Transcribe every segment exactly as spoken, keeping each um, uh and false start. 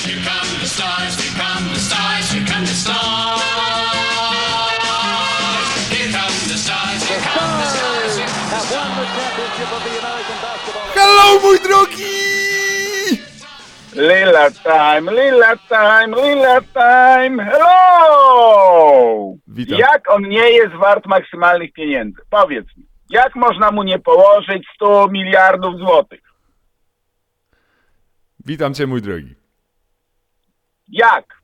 here come the stars, here come the stars, here come the stars. Here come the stars, here come the stars. Have won the championship of the American Basketball. Hello, mój drogi! Lila time, Lila time, Lila time, hello! Witam. Jak on nie jest wart maksymalnych pieniędzy? Powiedz mi, jak można mu nie położyć stu miliardów złotych? Witam cię, mój drogi. Jak?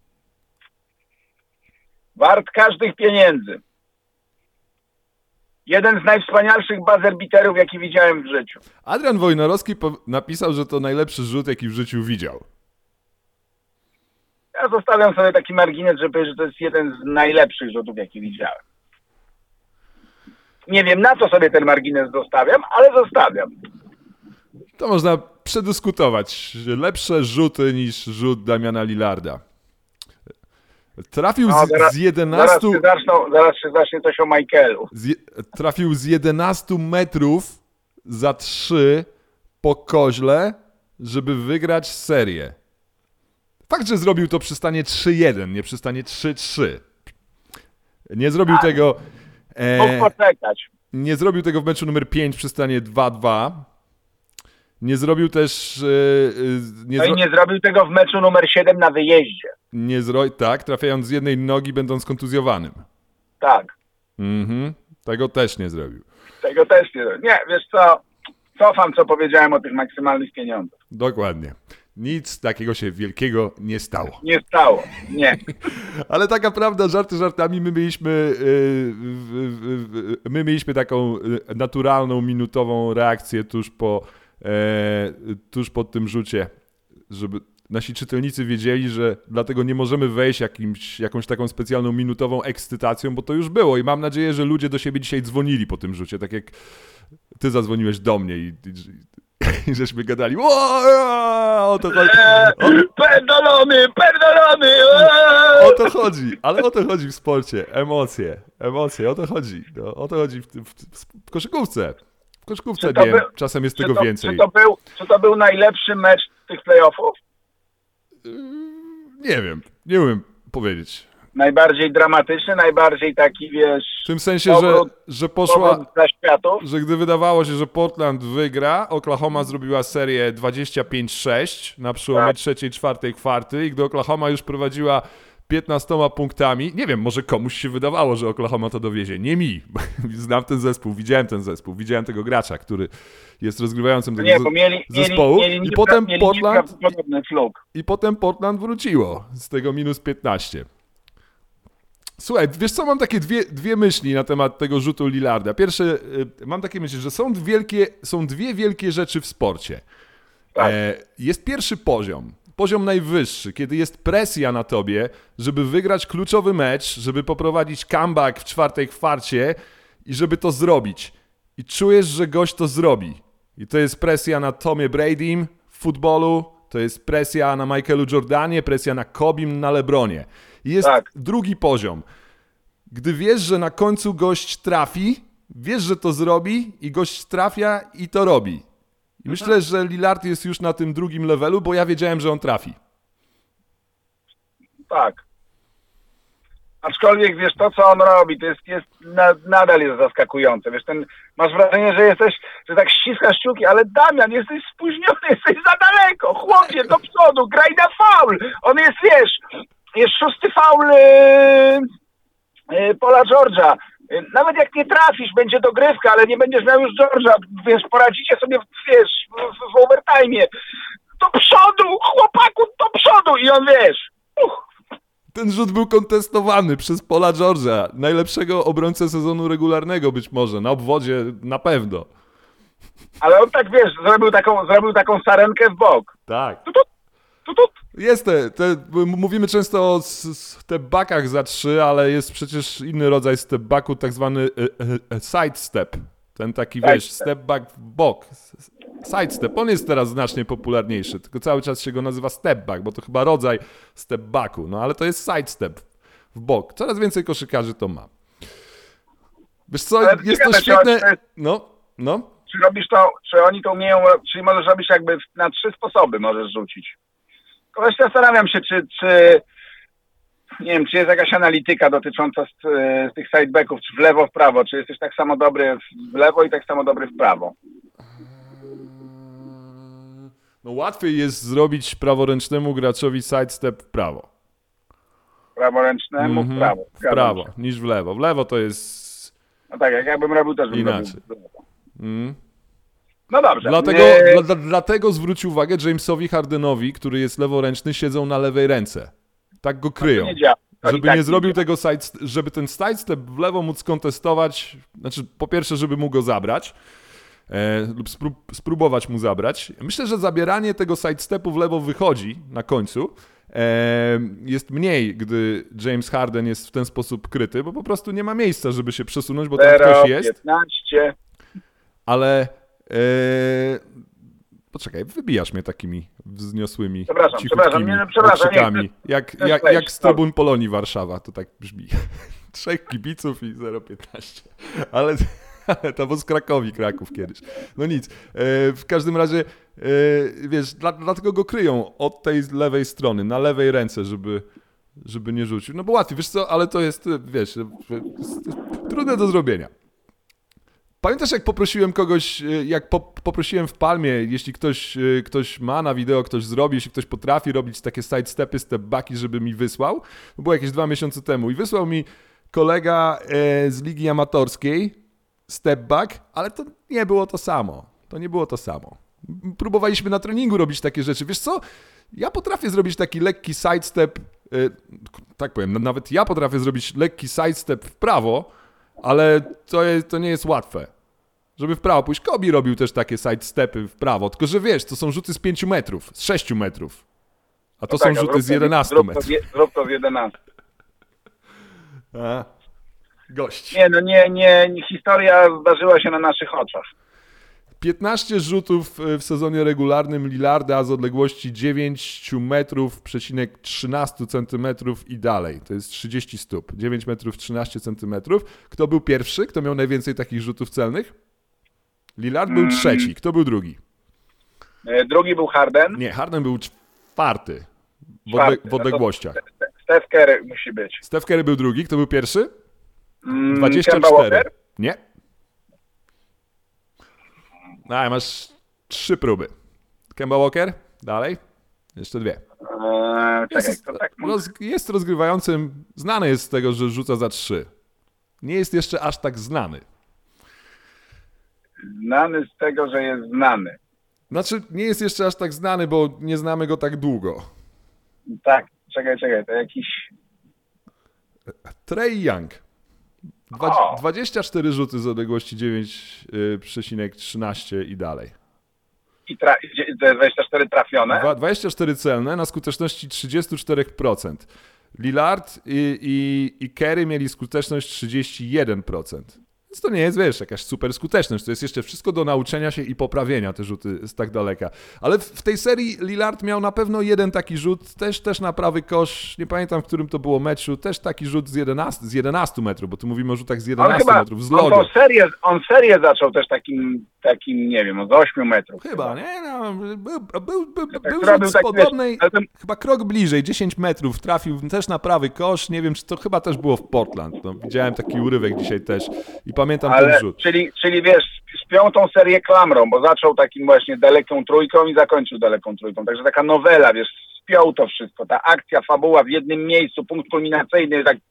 Wart każdych pieniędzy. Jeden z najwspanialszych buzzer-beaterów, jaki widziałem w życiu. Adrian Wojnarowski po- napisał, że to najlepszy rzut, jaki w życiu widział. Ja zostawiam sobie taki margines, żeby powiedzieć, że to jest jeden z najlepszych rzutów, jaki widziałem. Nie wiem, na co sobie ten margines zostawiam, ale zostawiam. To można przedyskutować. Lepsze rzuty niż rzut Damiana Lillarda. Trafił No, z, zaraz, z jedenastu... Zaraz się, zaczną, zaraz się zacznie coś o Michaelu. Z je, trafił z jedenastu metrów za trzy po koźle, żeby wygrać serię. Fakt, że zrobił to przy stanie trzy jeden, nie przy stanie trzy trzy. Nie zrobił Tak. tego... Mógł E, poczekać. nie zrobił tego w meczu numer pięć przy stanie dwa dwa. Nie zrobił też... E, e, nie No i zro... nie zrobił tego w meczu numer siedem na wyjeździe. nie zro... Tak, trafiając z jednej nogi, będąc kontuzjowanym. Tak. Mhm. Tego też nie zrobił. Tego też nie zrobił. Nie, wiesz co? Cofam, co powiedziałem o tych maksymalnych pieniądzach. Dokładnie. Nic takiego się wielkiego nie stało. Nie stało. Nie. Ale taka prawda, żarty żartami, my mieliśmy, yy, yy, yy, my mieliśmy taką naturalną, minutową reakcję tuż po, yy, tuż po tym rzucie, żeby nasi czytelnicy wiedzieli, że dlatego nie możemy wejść jakimś, jakąś taką specjalną minutową ekscytacją, bo to już było i mam nadzieję, że ludzie do siebie dzisiaj dzwonili po tym rzucie, tak jak ty zadzwoniłeś do mnie i, i, i żeśmy gadali o, o, to chodzi. O, Perdolony, perdolony! O to chodzi, ale o to chodzi w sporcie. Emocje, emocje, o to chodzi. No, o to chodzi w, w, w koszykówce. W koszykówce Czy to nie, był- czasem jest Czy tego to, więcej. czy, to był, czy to był najlepszy mecz tych playoffów? Nie wiem, nie umiem powiedzieć. Najbardziej dramatyczny, najbardziej taki, wiesz... W tym sensie, że, powrót- że poszła, powrót dla światów. że gdy wydawało się, że Portland wygra, Oklahoma zrobiła serię dwadzieścia pięć sześć na przełomie Tak. trzeciej, czwartej kwarty i gdy Oklahoma już prowadziła piętnastoma punktami, nie wiem, może komuś się wydawało, że Oklahoma to dowiezie. Nie mi. Znam ten zespół, widziałem ten zespół, widziałem tego gracza, który jest rozgrywającym tego Nie, bo mieli, zespołu mieli, mieli i potem mieli Portland nieprawdopodobny fluk. i potem Portland wróciło z tego minus piętnaście. Słuchaj, wiesz co, mam takie dwie, dwie myśli na temat tego rzutu Lillarda. Pierwsze, y, mam takie myśli, że są, wielkie, są dwie wielkie rzeczy w sporcie. Tak. E, jest pierwszy poziom, poziom najwyższy, kiedy jest presja na tobie, żeby wygrać kluczowy mecz, żeby poprowadzić comeback w czwartej kwarcie i żeby to zrobić. I czujesz, że gość to zrobi. I to jest presja na Tomie Bradym w futbolu, to jest presja na Michaelu Jordanie, presja na Kobim, na LeBronie. I jest Tak. drugi poziom. Gdy wiesz, że na końcu gość trafi, wiesz, że to zrobi i gość trafia i to robi. I myślę, że Lillard jest już na tym drugim levelu, bo ja wiedziałem, że on trafi. Tak. Aczkolwiek wiesz, to co on robi, to jest, jest na, nadal jest zaskakujące. Wiesz, ten, masz wrażenie, że jesteś, że tak ściskasz kciuki, ale Damian, jesteś spóźniony, jesteś za daleko. Chłopie, do przodu, graj na faul. On jest, wiesz, jest szósty faul yy, yy, Paula George'a. Yy, Nawet jak nie trafisz, będzie dogrywka, ale nie będziesz miał już George'a, wiesz, poradzicie sobie, wiesz, w, w, w overtime'ie. Do przodu, chłopaku, do przodu! I on, wiesz, uch, Ten rzut był kontestowany przez Paula George'a, najlepszego obrońcę sezonu regularnego być może, na obwodzie na pewno. ale on tak, wiesz, zrobił taką, zrobił taką sarenkę w bok. Tak. Tu, tu, tu, tu. Jest te, te, mówimy często o step-backach za trzy, ale jest przecież inny rodzaj step-backu, tak zwany e, e, side-step. Ten taki, wiesz, Sidestep. step-back w bok. Sidestep, on jest teraz znacznie popularniejszy, tylko cały czas się go nazywa step-back, bo to chyba rodzaj step-backu, no ale to jest sidestep w bok. Coraz więcej koszykarzy to ma. Wiesz co, Ale jest to ciekawe, świetne... czy- No, no. Czy robisz to, czy oni to umieją, czyli możesz robić jakby na trzy sposoby możesz rzucić. Właśnie zastanawiam się, czy, czy nie wiem, czy jest jakaś analityka dotycząca z, z tych sidebacków, czy w lewo, w prawo, czy jesteś tak samo dobry w lewo i tak samo dobry w prawo. No łatwiej jest zrobić praworęcznemu graczowi sidestep w prawo. Praworęcznemu Mhm, w prawo. w prawo niż w lewo. W lewo to jest No tak, jak ja bym robił, też bym inaczej. robił. Mm. No dobrze. Dlatego, Nie... dla, dla, dlatego zwróć uwagę Jamesowi Hardenowi, który jest leworęczny, siedzą na lewej ręce. Tak go kryją. nie działa. To i Żeby tak nie nie zrobił działa. tego side, żeby ten sidestep w lewo móc kontestować, znaczy po pierwsze, żeby mu go zabrać, e, lub sprób, spróbować mu zabrać. Myślę, że zabieranie tego sidestepu w lewo wychodzi na końcu. E, jest mniej, gdy James Harden jest w ten sposób kryty, bo po prostu nie ma miejsca, żeby się przesunąć, bo tam zero ktoś jest. piętnaście. Ale e, poczekaj, wybijasz mnie takimi wzniosłymi, Przepraszam, cichutkimi przepraszam, nie, no, przepraszam, okrzykami. nie, jak, to jest jak, fake, jak z trybun Polonii Warszawa, to tak brzmi. Trzech kibiców i zero piętnaście. Ale, ale to było z Krakowi, Kraków kiedyś. No nic. E, w każdym razie, e, wiesz, dla, dlatego go kryją od tej lewej strony, na lewej ręce, żeby, żeby nie rzucił. No bo łatwiej, wiesz co, ale to jest, wiesz, trudne do zrobienia. Pamiętasz, jak poprosiłem kogoś, jak po, poprosiłem w Palmie, jeśli ktoś, ktoś ma na wideo, ktoś zrobi, jeśli ktoś potrafi robić takie sidestepy, stepbacki, żeby mi wysłał. To było jakieś dwa miesiące temu i wysłał mi kolega e, z ligi amatorskiej stepback, ale to nie było to samo. To nie było to samo. Próbowaliśmy na treningu robić takie rzeczy. Wiesz co? Ja potrafię zrobić taki lekki sidestep, e, tak powiem, nawet ja potrafię zrobić lekki sidestep w prawo, ale to, jest, to nie jest łatwe. Żeby w prawo pójść. Kobe robił też takie sidestepy w prawo, tylko że wiesz, to są rzuty z pięciu metrów, z sześciu metrów. A to No są tak, a rzuty zrób z to- jedenastu zrób to metrów. z- Zrób to z jedenastu. A, gość. Nie, no nie, nie, nie, historia zdarzyła się na naszych oczach. piętnaście rzutów w sezonie regularnym Lillarda z odległości dziewięć metrów, przecinek trzynaście centymetrów i dalej. To jest trzydzieści stóp. dziewięć metrów, trzynaście centymetrów. Kto był pierwszy? Kto miał najwięcej takich rzutów celnych? Lillard był trzeci. Kto był drugi? E, Drugi był Harden. Nie, Harden był czwarty w, Czwarty. odle- w odległościach. No to Steph Curry musi być. Steph Curry był drugi. Kto był pierwszy? Mm, dwadzieścia Kemba cztery. Walker? Nie. A, masz trzy próby. Kemba Walker? Dalej? Jeszcze dwie. Eee, czekaj, Jest, to tak roz, jest rozgrywającym, znany jest z tego, że rzuca za trzy. Nie jest jeszcze aż tak znany. znany z tego, że jest znany. Znaczy, nie jest jeszcze aż tak znany, bo nie znamy go tak długo. Tak, czekaj, czekaj, to jakiś... Trae Young. Dwa, O! dwadzieścia cztery rzuty z odległości dziewięć przecinek trzynaście i dalej. I tra... to jest dwadzieścia cztery trafione. Dwa- dwadzieścia cztery celne na skuteczności trzydzieści cztery procent. Lillard i, i, i Curry mieli skuteczność trzydzieści jeden procent. Więc to nie jest, wiesz, jakaś super skuteczność. To jest jeszcze wszystko do nauczenia się i poprawienia te rzuty z tak daleka. Ale w, w tej serii Lillard miał na pewno jeden taki rzut, też, też na prawy kosz. Nie pamiętam, w którym to było meczu. Też taki rzut z jedenastu, z jedenastu metrów, bo tu mówimy o rzutach z On jedenastu chyba, metrów, z on, logo. tą serię, on serię zaczął też takim, takim, nie wiem, z ośmiu metrów. Chyba, nie? No, był, był, był, był, Tak, był która rzut był z tak, podobnej, wiesz, ale ten- chyba krok bliżej, dziesięć metrów, trafił też na prawy kosz, nie wiem, czy to chyba też było w Portland, no, widziałem taki urywek dzisiaj też i pamiętam ten Ale, rzut. czyli, czyli wiesz, spiął tą serię klamrą, bo zaczął takim właśnie daleką trójką i zakończył daleką trójką. Także taka nowela, wiesz, spiął to wszystko. Ta akcja, fabuła w jednym miejscu, punkt kulminacyjny, tak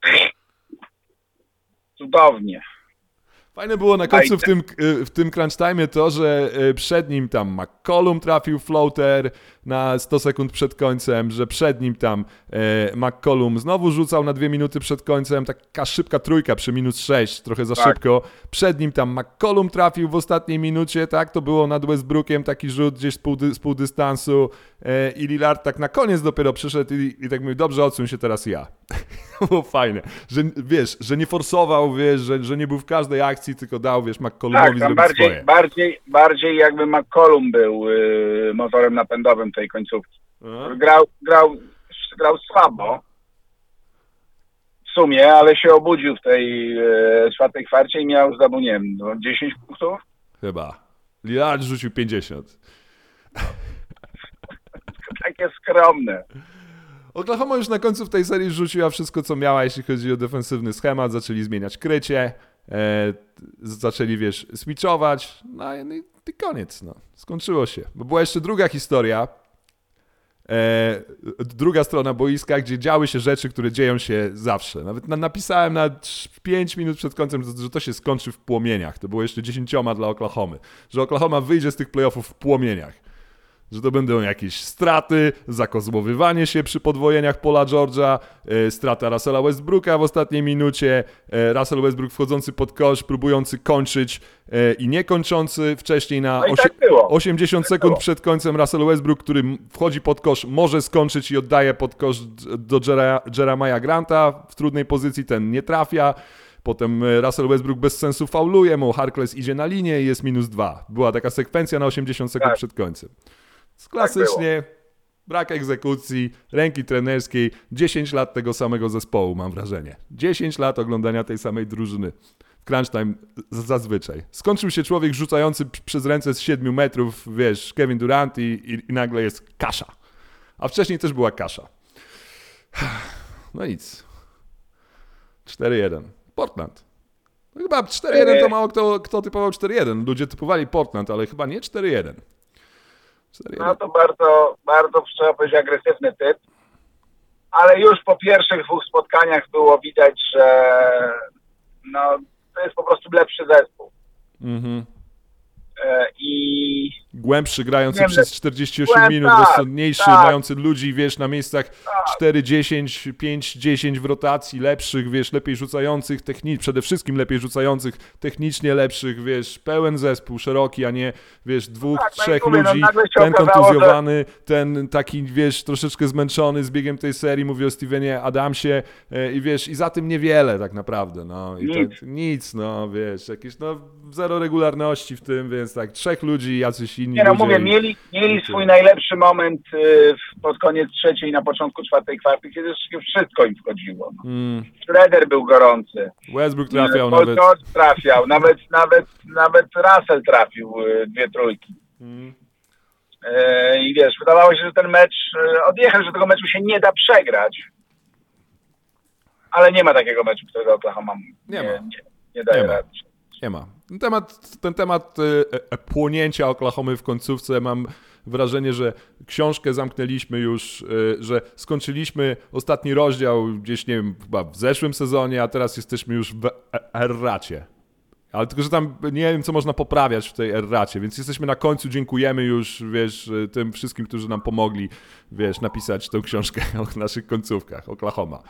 cudownie. Fajne było na końcu w tym, w tym crunch time to, że przed nim tam McCollum trafił floater na sto sekund przed końcem, że przed nim tam e, McCollum znowu rzucał na dwie minuty przed końcem, taka szybka trójka przy minus sześć, trochę za Tak. szybko. Przed nim tam McCollum trafił w ostatniej minucie, tak, to było nad Westbrookiem taki rzut gdzieś z pół, dy, z pół dystansu e, i Lillard tak na koniec dopiero przyszedł i, i tak mówi, dobrze, odsuń się teraz ja. To było fajne, że wiesz, że nie forsował, wiesz, że, że nie był w każdej akcji, tylko dał, wiesz, McCollumowi Tak, tam zrobić bardziej, swoje. bardziej, bardziej jakby McCollum był yy, motorem napędowym tej końcówki. No. Grał, grał, grał słabo w sumie, ale się obudził w tej yy, czwartej kwarcie i miał zdobył, nie wiem, no, dziesięć punktów. Chyba. Lillard rzucił pięćdziesiąt. Tak, takie skromne. Oklahoma już na końcu w tej serii rzuciła wszystko, co miała, jeśli chodzi o defensywny schemat. Zaczęli zmieniać krycie, e, zaczęli, wiesz, switchować. No i, i koniec, no. Skończyło się. Bo była jeszcze druga historia, e, druga strona boiska, gdzie działy się rzeczy, które dzieją się zawsze. Nawet na, napisałem na pięć minut przed końcem, że to się skończy w płomieniach. To było jeszcze dziesięcioma dla Oklahomy. Że Oklahoma wyjdzie z tych playoffów w płomieniach. Że to będą jakieś straty, zakozłowywanie się przy podwojeniach Paula George'a, e, strata Russella Westbrooka w ostatniej minucie, e, Russell Westbrook wchodzący pod kosz, próbujący kończyć e, i nie kończący wcześniej na No i osie- tak było. osiemdziesiąt Tak sekund było. przed końcem Russell Westbrook, który wchodzi pod kosz, może skończyć i oddaje pod kosz do Jera- Jeremiah Granta w trudnej pozycji, ten nie trafia. Potem Russell Westbrook bez sensu fauluje, Mo Harkless idzie na linię i jest minus dwa. Była taka sekwencja na osiemdziesiąt sekund Tak. przed końcem. Klasycznie brak egzekucji, ręki trenerskiej, dziesięć lat tego samego zespołu, mam wrażenie. dziesięć lat oglądania tej samej drużyny. W crunch time z- zazwyczaj. Skończył się człowiek rzucający p- przez ręce z siedmiu metrów, wiesz, Kevin Durant i, i, i nagle jest kasza. A wcześniej też była kasza. No nic. cztery jeden. Portland. No chyba cztery jeden to mało kto, kto typował cztery jeden. Ludzie typowali Portland, ale chyba nie cztery jeden. No to bardzo, bardzo, trzeba powiedzieć, agresywny typ. Ale już po pierwszych dwóch spotkaniach było widać, że no, to jest po prostu lepszy zespół. Mhm. E, I Głębszy, grający Nie przez wiem, czterdzieści osiem głęb- minut, tak, rozsądniejszy, tak. mający ludzi, wiesz, na miejscach cztery dziesięć, pięć dziesięć w rotacji, lepszych, wiesz, lepiej rzucających, techni- przede wszystkim lepiej rzucających, technicznie lepszych, wiesz, pełen zespół, szeroki, a nie, wiesz, dwóch, Tak, no i trzech mówię, no ludzi, nagle się ten okazało, kontuzjowany, ten taki, wiesz, troszeczkę zmęczony z biegiem tej serii, mówię o Stevenie Adamsie e, i wiesz, i za tym niewiele tak naprawdę, no. I Nic. Tak, nic, no, wiesz, jakieś, no, zero regularności w tym, więc tak, trzech ludzi, jacyś inni nie no, ludzie. mówię, i- mieli, mieli i swój tyle. najlepszy moment y, w- pod koniec trzeciej, na początku czwartej kwarty, kiedy już wszystko im wchodziło. No. Mm. Schroeder był gorący. Westbrook trafiał Paul nawet. George trafiał, nawet, nawet, nawet Russell trafił y, dwie trójki. Mm. E, I wiesz, wydawało się, że ten mecz e, odjechał, że tego meczu się nie da przegrać. Ale nie ma takiego meczu, którego Oklahoma Nie nie, ma. nie, nie daje Nie ma. rady. Nie ma. Ten temat, ten temat e, e, płonięcia Oklahomy w końcówce, mam wrażenie, że książkę zamknęliśmy już, e, że skończyliśmy ostatni rozdział gdzieś, nie wiem, chyba w zeszłym sezonie, a teraz jesteśmy już w e- erracie. Ale tylko, że tam nie wiem, co można poprawiać w tej erracie, więc jesteśmy na końcu, dziękujemy już, wiesz, tym wszystkim, którzy nam pomogli, wiesz, napisać tę książkę o naszych końcówkach, Oklahoma.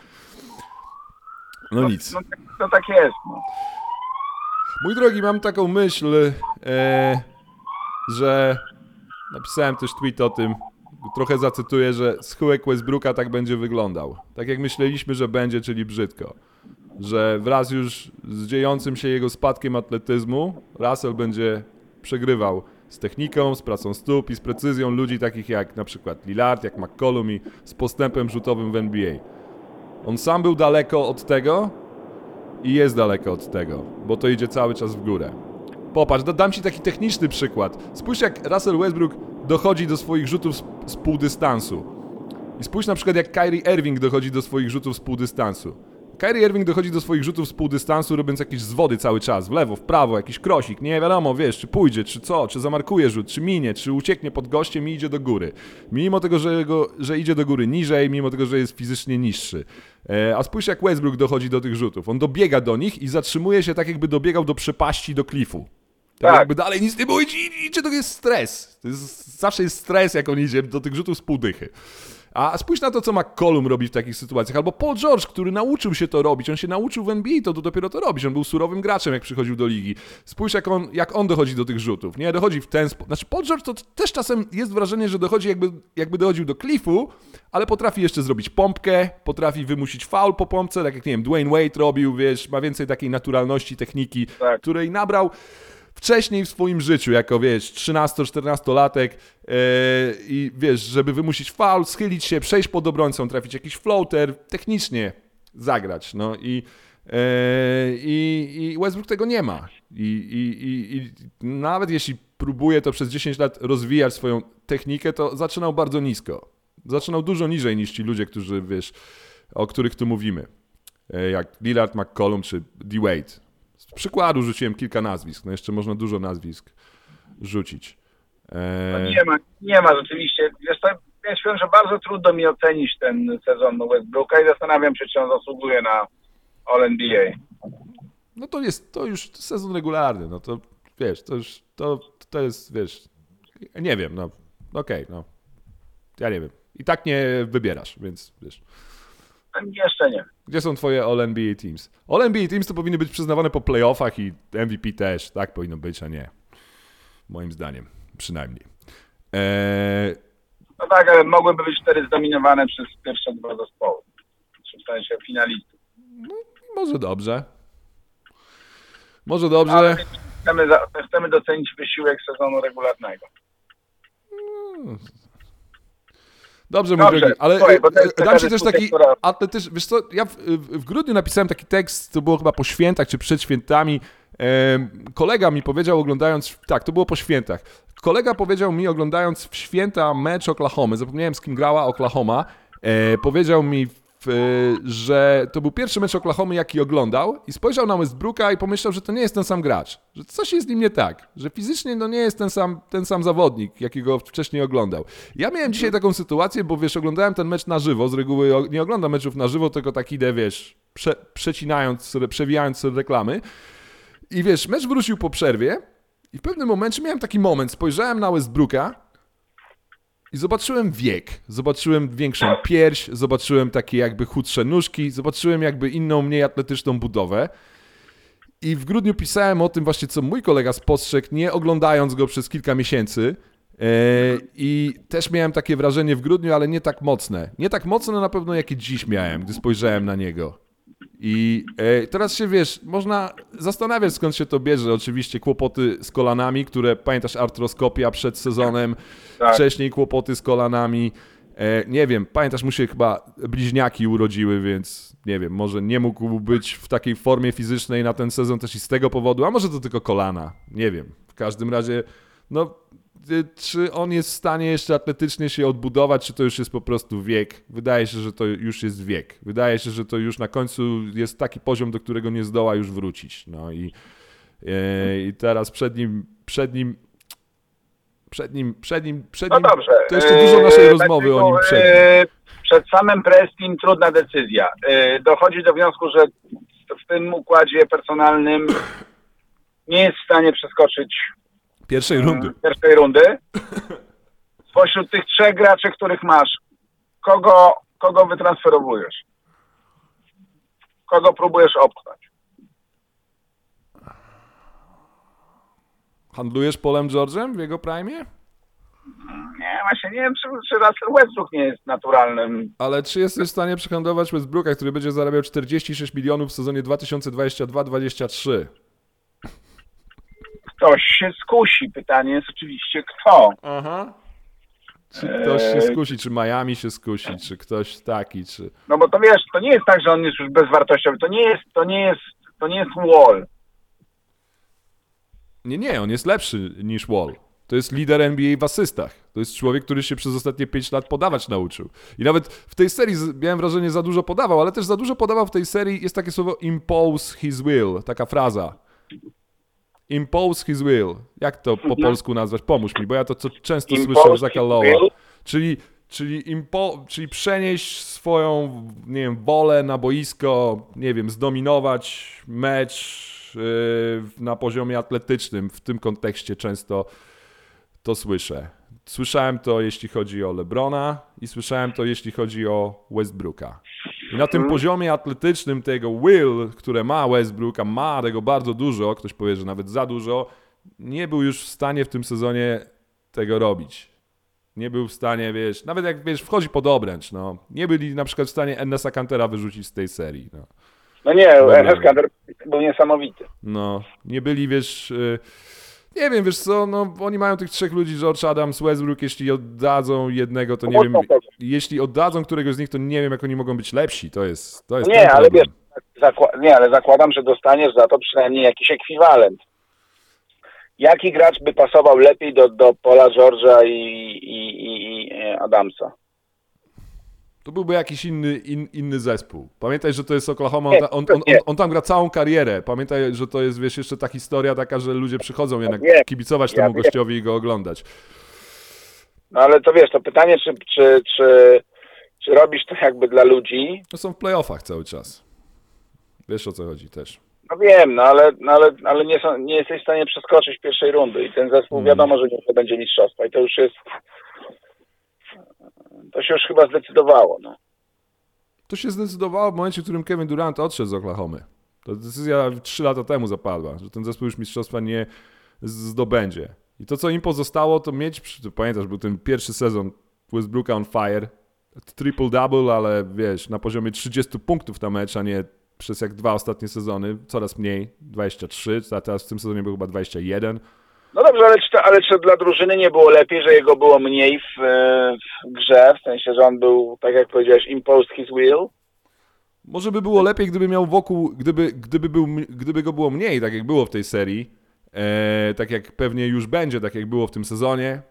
No nic. No, tak- to tak jest. No. Mój drogi, mam taką myśl, e, że napisałem też tweet o tym, trochę zacytuję, że schyłek Westbrooka tak będzie wyglądał. Tak jak myśleliśmy, że będzie, czyli brzydko. Że wraz już z dziejącym się jego spadkiem atletyzmu Russell będzie przegrywał z techniką, z pracą stóp i z precyzją ludzi takich jak na przykład Lillard, jak McCollum i z postępem rzutowym w N B A. On sam był daleko od tego i jest daleko od tego, bo to idzie cały czas w górę. Popatrz, da- dam ci taki techniczny przykład. Spójrz, jak Russell Westbrook dochodzi do swoich rzutów z, z półdystansu. I spójrz na przykład, jak Kyrie Irving dochodzi do swoich rzutów z półdystansu. Kyrie Irving dochodzi do swoich rzutów z półdystansu, robiąc jakieś zwody cały czas, w lewo, w prawo, jakiś krosik, nie wiadomo, wiesz, czy pójdzie, czy co, czy zamarkuje rzut, czy minie, czy ucieknie pod gościem i idzie do góry. Mimo tego, że, go, że idzie do góry niżej, mimo tego, że jest fizycznie niższy. E, a spójrz, jak Westbrook dochodzi do tych rzutów. On dobiega do nich i zatrzymuje się tak, jakby dobiegał do przepaści, do klifu. Tak, Tak. jakby dalej nic nie było, idzie, idzie, to jest stres. To jest, zawsze jest stres, jak on idzie do tych rzutów z półdychy. A spójrz na to, co McCollum robi w takich sytuacjach, albo Paul George, który nauczył się to robić, on się nauczył w N B A, to, to dopiero to robić, on był surowym graczem, jak przychodził do ligi. Spójrz, jak on, jak on dochodzi do tych rzutów, nie, dochodzi w ten sposób, znaczy Paul George to też czasem jest wrażenie, że dochodzi jakby, jakby dochodził do klifu, ale potrafi jeszcze zrobić pompkę, potrafi wymusić faul po pompce, tak jak, nie wiem, Dwayne Wade robił, wiesz, ma więcej takiej naturalności, techniki, Tak. której nabrał wcześniej w swoim życiu, jako wiesz, trzynasto-czternastolatek yy, i wiesz, żeby wymusić faul, schylić się, przejść pod obrońcą, trafić jakiś floater, technicznie zagrać, no i, yy, i, i Westbrook tego nie ma. I, i, i, i nawet jeśli próbuje to przez dziesięć lat rozwijać swoją technikę, to zaczynał bardzo nisko. Zaczynał dużo niżej niż ci ludzie, którzy, wiesz, o których tu mówimy. Jak Lillard, McCollum czy D. Wade. Z przykładu rzuciłem kilka nazwisk. No jeszcze można dużo nazwisk rzucić. No nie ma, nie ma rzeczywiście. Wiesz, to, ja się powiem, że bardzo trudno mi ocenić ten sezon Westbrooka i zastanawiam się, czy on zasługuje na All N B A. No to jest to już sezon regularny, no to wiesz, to już to, to jest, wiesz, nie wiem, no okej, okay, no ja nie wiem. I tak nie wybierasz, więc wiesz. Jeszcze nie. Gdzie są twoje All N B A Teams? All N B A Teams to powinny być przyznawane po playoffach i M V P też, tak powinno być, a nie. Moim zdaniem, przynajmniej. Eee... No tak, ale mogłyby być cztery zdominowane przez pierwsze dwa zespoły. W sensie finalistów. No, może dobrze. Może dobrze. Ale chcemy, za, chcemy docenić wysiłek sezonu regularnego. Dobrze, mój Dobrze, drogi, ale słuchaj, bo to jest dam ci też dyskusja, taki która... atletyczny, wiesz co, ja w, w grudniu napisałem taki tekst, to było chyba po świętach, czy przed świętami. Kolega mi powiedział, oglądając, tak, to było po świętach. Kolega powiedział mi, oglądając w święta mecz Oklahomy, zapomniałem, z kim grała Oklahoma, e, powiedział mi, w, że to był pierwszy mecz Oklahomy, jaki oglądał i spojrzał na Westbrooka i pomyślał, że to nie jest ten sam gracz, że coś jest z nim nie tak, że fizycznie no nie jest ten sam, ten sam zawodnik, jakiego wcześniej oglądał. Ja miałem dzisiaj taką sytuację, bo wiesz, oglądałem ten mecz na żywo, z reguły nie oglądam meczów na żywo, tylko tak idę, wiesz, prze, przecinając, przewijając reklamy i wiesz, mecz wrócił po przerwie i w pewnym momencie miałem taki moment, spojrzałem na Westbrooka i zobaczyłem wiek, zobaczyłem większą pierś, zobaczyłem takie jakby chudsze nóżki, zobaczyłem jakby inną, mniej atletyczną budowę. I w grudniu pisałem o tym właśnie, co mój kolega spostrzegł, nie oglądając go przez kilka miesięcy. I też miałem takie wrażenie w grudniu, ale nie tak mocne. Nie tak mocne na pewno, jakie dziś miałem, gdy spojrzałem na niego. I teraz się, wiesz, można zastanawiać, skąd się to bierze. Oczywiście kłopoty z kolanami, które, pamiętasz, artroskopia przed sezonem, tak. Wcześniej kłopoty z kolanami. Nie wiem, pamiętasz, mu się chyba bliźniaki urodziły, więc nie wiem, może nie mógł być w takiej formie fizycznej na ten sezon też i z tego powodu, a może to tylko kolana, nie wiem. W każdym razie, no, czy on jest w stanie jeszcze atletycznie się odbudować, czy to już jest po prostu wiek? Wydaje się, że to już jest wiek. Wydaje się, że to już na końcu jest taki poziom, do którego nie zdoła już wrócić. No i, i teraz przed nim, przed nim, przed nim, przed nim, przed nim, no dobrze. To jeszcze dużo naszej yy, rozmowy tak, o nim przed nim. Przed samym Prestin trudna decyzja. Yy, dochodzi do wniosku, że w tym układzie personalnym nie jest w stanie przeskoczyć Pierwszej rundy. Pierwszej rundy. Spośród tych trzech graczy, których masz, kogo, kogo wytransferowujesz? Kogo próbujesz obchnąć? Handlujesz Paulem George'em w jego prime? Nie, właśnie nie wiem, czy, czy Russell Westbrook nie jest naturalnym. Ale czy jesteś w stanie przehandlować Westbrooka, który będzie zarabiał czterdzieści sześć milionów w sezonie dwa tysiące dwudziestym drugim dwudziestym trzecim? Ktoś się skusi. Pytanie jest oczywiście kto. Aha. Czy ktoś się skusi, czy Miami się skusi, czy ktoś taki, czy... No bo to wiesz, to nie jest tak, że on jest już bezwartościowy. To nie jest, to nie jest, to nie jest Wall. Nie, nie, on jest lepszy niż Wall. To jest lider N B A w asystach. To jest człowiek, który się przez ostatnie pięć lat podawać nauczył. I nawet w tej serii miałem wrażenie, za dużo podawał, ale też za dużo podawał w tej serii. Jest takie słowo impose his will, taka fraza. Impose his will. Jak to po mhm. polsku nazwać? Pomóż mi, bo ja to co często impose słyszę od Zacka Lowe'a. Czyli, czyli, impo, czyli przenieść swoją, nie wiem, wolę na boisko, nie wiem, zdominować mecz yy, na poziomie atletycznym. W tym kontekście często to słyszę. Słyszałem to, jeśli chodzi o LeBrona i słyszałem to, jeśli chodzi o Westbrooka. I na tym poziomie atletycznym tego will, które ma Westbrooka, ma tego bardzo dużo, ktoś powie, że nawet za dużo, nie był już w stanie w tym sezonie tego robić. Nie był w stanie, wiesz, nawet jak, wiesz, wchodzi pod obręcz, no. Nie byli na przykład w stanie Enesa Kantera wyrzucić z tej serii, no. No nie, Enes Kanter był niesamowity. No, nie byli, wiesz... Yy, Nie wiem, wiesz co, no oni mają tych trzech ludzi, George Adams, Westbrook, jeśli oddadzą jednego, to nie wiem, jeśli oddadzą któregoś z nich, to nie wiem, jak oni mogą być lepsi, to jest, to jest Nie, ale wiesz, zakła- nie, ale zakładam, że dostaniesz za to przynajmniej jakiś ekwiwalent. Jaki gracz by pasował lepiej do, do Paula George'a i, i, i, i Adamsa? To byłby jakiś inny, in, inny zespół. Pamiętaj, że to jest Oklahoma, on, on, on, on, on tam gra całą karierę. Pamiętaj, że to jest, wiesz, jeszcze ta historia taka, że ludzie przychodzą jednak wiem. kibicować Ja temu wiem. gościowi i go oglądać. No ale to wiesz, to pytanie, czy, czy, czy, czy robisz to jakby dla ludzi? No są w playoffach cały czas. Wiesz, o co chodzi też. No wiem, no ale, no ale, ale nie, są, nie jesteś w stanie przeskoczyć pierwszej rundy i ten zespół Mhm. wiadomo, że nie będzie mistrzostwa i to już jest, to się już chyba zdecydowało, no. To się zdecydowało w momencie, w którym Kevin Durant odszedł z Oklahomy. To decyzja trzy lata temu zapadła, że ten zespół już mistrzostwa nie zdobędzie. I to, co im pozostało, to mieć, przy- pamiętasz, był ten pierwszy sezon Westbrooka on fire, triple-double, ale wiesz, na poziomie trzydziestu punktów na mecz, a nie przez jak dwa ostatnie sezony, coraz mniej, dwadzieścia trzy, a teraz w tym sezonie był chyba dwadzieścia jeden. No dobrze, ale czy, to, ale czy dla drużyny nie było lepiej, że jego było mniej w, e, w grze, w sensie, że on był, tak jak powiedziałeś, imposed his will? Może by było lepiej, gdyby miał wokół, gdyby, gdyby, był, gdyby go było mniej, tak jak było w tej serii, e, tak jak pewnie już będzie, tak jak było w tym sezonie,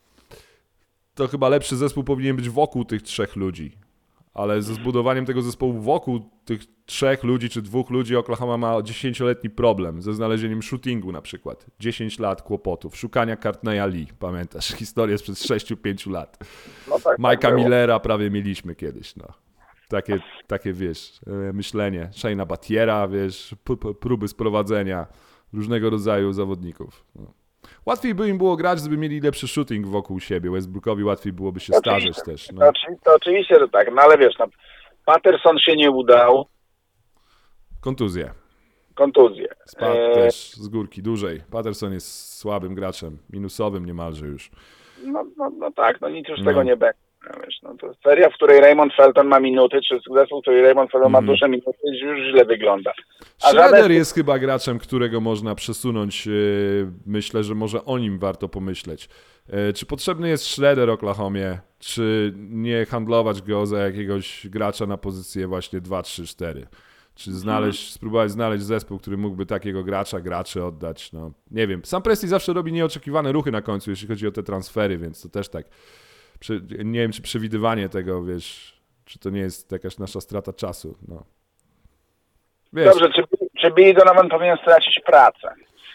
to chyba lepszy zespół powinien być wokół tych trzech ludzi. Ale ze zbudowaniem tego zespołu wokół tych trzech ludzi czy dwóch ludzi Oklahoma ma dziesięcioletni problem ze znalezieniem shootingu na przykład. dziesięć lat kłopotów, szukania Courtneya Lee, pamiętasz, historię sprzed sześciu pięciu lat. No tak, tak Mike'a było. Millera prawie mieliśmy kiedyś, no. Takie, takie wiesz, e, myślenie. Shane'a Batiera, wiesz, p- p- próby sprowadzenia różnego rodzaju zawodników. No. Łatwiej by im było grać, gdyby mieli lepszy shooting wokół siebie. Westbrookowi łatwiej byłoby się starzeć też. No. To, oczy- to oczywiście, że tak, no ale wiesz, no, Patterson się nie udał, Kontuzje. kontuzję. Spadł E, też z górki dłużej. Patterson jest słabym graczem, minusowym niemalże już. No, no, no tak, no nic już z No. tego nie będzie. No, wiesz, no, to seria, w której Raymond Felton ma minuty, czy zespół, w której Raymond Felton Mhm. ma duże minuty, już źle wygląda. A Schroeder żaden- jest chyba graczem, którego można przesunąć. Yy, Myślę, że może o nim warto pomyśleć. Yy, Czy potrzebny jest Schroeder Oklahomie, czy nie handlować go za jakiegoś gracza na pozycję właśnie dwa, trzy, cztery? Czy znaleźć, spróbować znaleźć zespół, który mógłby takiego gracza, graczy oddać? No, nie wiem. Sam Presti zawsze robi nieoczekiwane ruchy na końcu, jeśli chodzi o te transfery, więc to też tak. Przy- Nie wiem, czy przewidywanie tego, wiesz, czy to nie jest jakaś nasza strata czasu. No. Wiesz, Dobrze, czy, czy Billy Donovan powinien stracić pracę?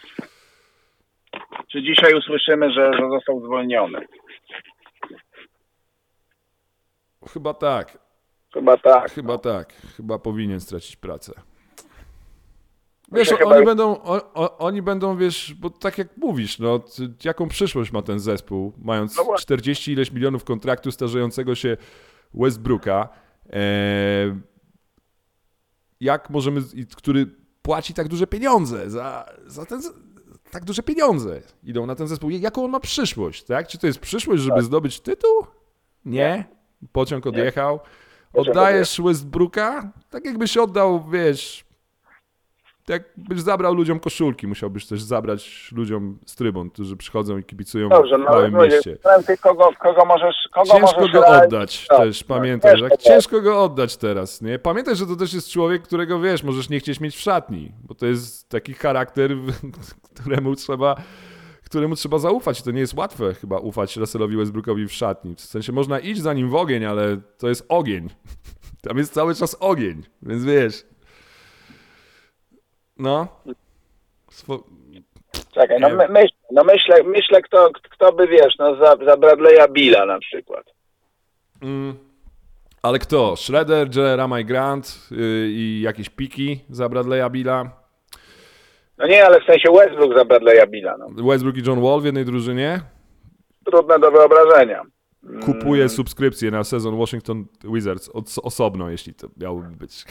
Czy dzisiaj usłyszymy, że, że został zwolniony? chyba tak. Chyba tak. Chyba tak. Chyba powinien stracić pracę. To Wiesz, się oni chyba- będą, o, o, oni będą, wiesz, bo tak jak mówisz, no, t- jaką przyszłość ma ten zespół, mając No właśnie. czterdzieści ileś milionów kontraktu starzejącego się Westbrooka, e, jak możemy, i- który płaci tak duże pieniądze za, za ten, z- tak duże pieniądze idą na ten zespół. Jaką on ma przyszłość, tak? Czy to jest przyszłość, żeby zdobyć tytuł? Nie. Pociąg odjechał. Pociąg Oddajesz Westbrooka? Tak jakbyś oddał, wiesz, jakbyś zabrał ludziom koszulki, musiałbyś też zabrać ludziom z trybun, którzy przychodzą i kibicują Dobrze, w no małym ale mieście. ty kogo, kogo możesz, kogo Ciężko możesz go realizować? oddać Tak, też, tak, pamiętaj, że ciężko jak go ciężko go oddać teraz, nie? Pamiętaj, że to też jest człowiek, którego, wiesz, możesz nie chcieć mieć w szatni, bo to jest taki charakter, któremu trzeba, któremu trzeba zaufać. To nie jest łatwe chyba ufać Russellowi Westbrookowi w szatni. W sensie można iść za nim w ogień, ale to jest ogień. Tam jest cały czas ogień, więc wiesz. No. Swo- Czekaj, no, Nie my, myśl, no myślę, myślę kto, kto by, wiesz, no za, za Bradley'a Billa na przykład. Mm. Ale kto? Schroeder, Jeremiah Grant yy, i jakieś piki za Bradley'a Billa? No nie, ale w sensie Westbrook za Bradley'a Billa, no. Westbrook i John Wall w jednej drużynie? Trudne do wyobrażenia. Kupuje subskrypcję na sezon Washington Wizards od, osobno, jeśli to miałoby być.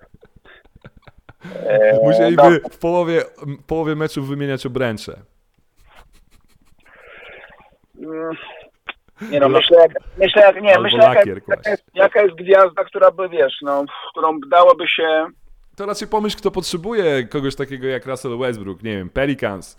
Eee, Musieliby no, w połowie, w połowie meczów wymieniać obręcze. mm, nie no, myślę, jak, myślę, jak, nie, Albo myślę jaka, lakier jest- jaka, kłaść. jest, jaka jest gwiazda, która by, wiesz, no, w którą dałoby się... To raczej pomyśl, kto potrzebuje kogoś takiego jak Russell Westbrook. Nie wiem, Pelicans.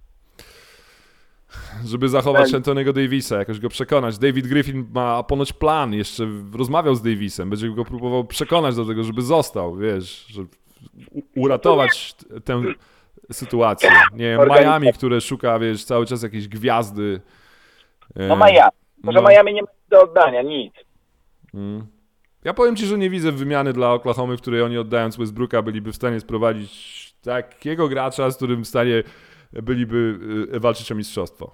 Żeby zachować Tak. Anthony'ego Davisa, jakoś go przekonać. David Griffin ma ponoć plan, jeszcze rozmawiał z Davisem, będzie go próbował przekonać do tego, żeby został, wiesz, żeby u- uratować t- tę sytuację. Nie wiem, Miami, które szuka, wiesz, cały czas jakiejś gwiazdy. No Miami. Może no. Miami nie ma nic do oddania, nic. Mm. Ja powiem ci, że nie widzę wymiany dla Oklahomy, w której oni oddając Westbrooka byliby w stanie sprowadzić takiego gracza, z którym w stanie byliby walczyć o mistrzostwo.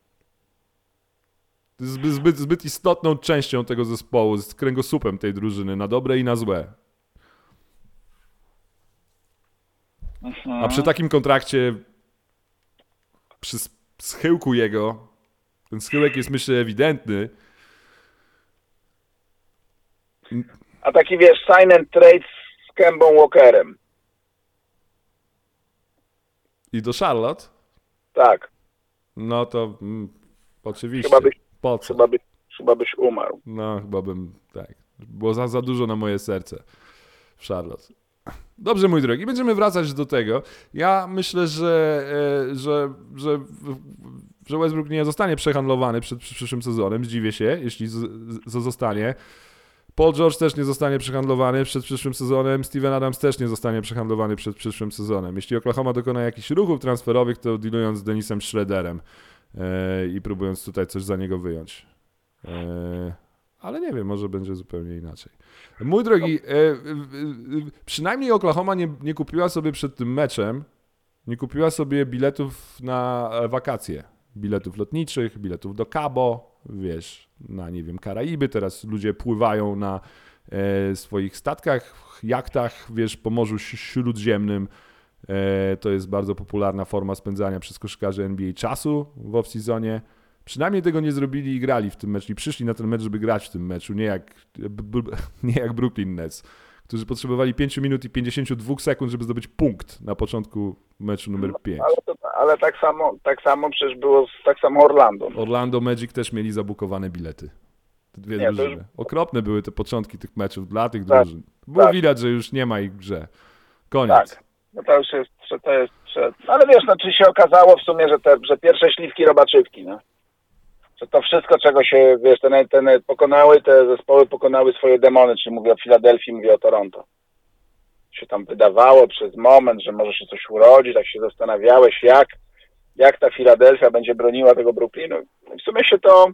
To jest zbyt, zbyt, zbyt istotną częścią tego zespołu, z kręgosłupem tej drużyny, na dobre i na złe. A przy takim kontrakcie, przy schyłku jego, ten schyłek jest myślę ewidentny. A taki wiesz, sign and trade z Kembą Walkerem. I do Charlotte? Tak. No to mm, oczywiście. Chyba byś, po co? chyba, byś, chyba byś umarł. No chyba bym, tak. Było za, za dużo na moje serce w Charlotte. Dobrze, mój drogi, będziemy wracać do tego. Ja myślę, że, e, że, że, że Westbrook nie zostanie przehandlowany przed przyszłym sezonem. Zdziwię się, jeśli z, z, zostanie. Paul George też nie zostanie przehandlowany przed przyszłym sezonem. Steven Adams też nie zostanie przehandlowany przed przyszłym sezonem. Jeśli Oklahoma dokona jakichś ruchów transferowych, to dealując z Dennisem Schroederem e, i próbując tutaj coś za niego wyjąć. E, ale nie wiem, może będzie zupełnie inaczej. Mój drogi, e, e, e, przynajmniej Oklahoma nie, nie kupiła sobie przed tym meczem, nie kupiła sobie biletów na wakacje. Biletów lotniczych, biletów do Cabo, wiesz, na, nie wiem, Karaiby. Teraz ludzie pływają na e, swoich statkach, jachtach, wiesz, po Morzu Śródziemnym. E, to jest bardzo popularna forma spędzania przez koszykarzy N B A czasu w off-seasonie. Przynajmniej tego nie zrobili i grali w tym meczu i przyszli na ten mecz, żeby grać w tym meczu, nie jak, nie jak Brooklyn Nets, którzy potrzebowali pięć minut i pięćdziesiąt dwa sekund, żeby zdobyć punkt na początku meczu numer pięć. Ale, to, ale tak samo tak samo przecież było z, tak samo Orlando. Orlando Magic też mieli zabukowane bilety. Te dwie Nie, drużyny. już... Okropne były te początki tych meczów dla tych tak, drużyn. Było tak. widać, że już nie ma ich w grze. Koniec. Tak. No to już jest, że to jest, że... ale wiesz, no czy się okazało w sumie, że te, że pierwsze śliwki robaczywki, no. Że to wszystko, czego się, wiesz, te, te pokonały, te zespoły pokonały swoje demony, czyli mówię o Filadelfii, mówię o Toronto. Się tam wydawało przez moment, że może się coś urodzi, tak się zastanawiałeś, jak, jak ta Filadelfia będzie broniła tego Brooklynu. I w sumie się to,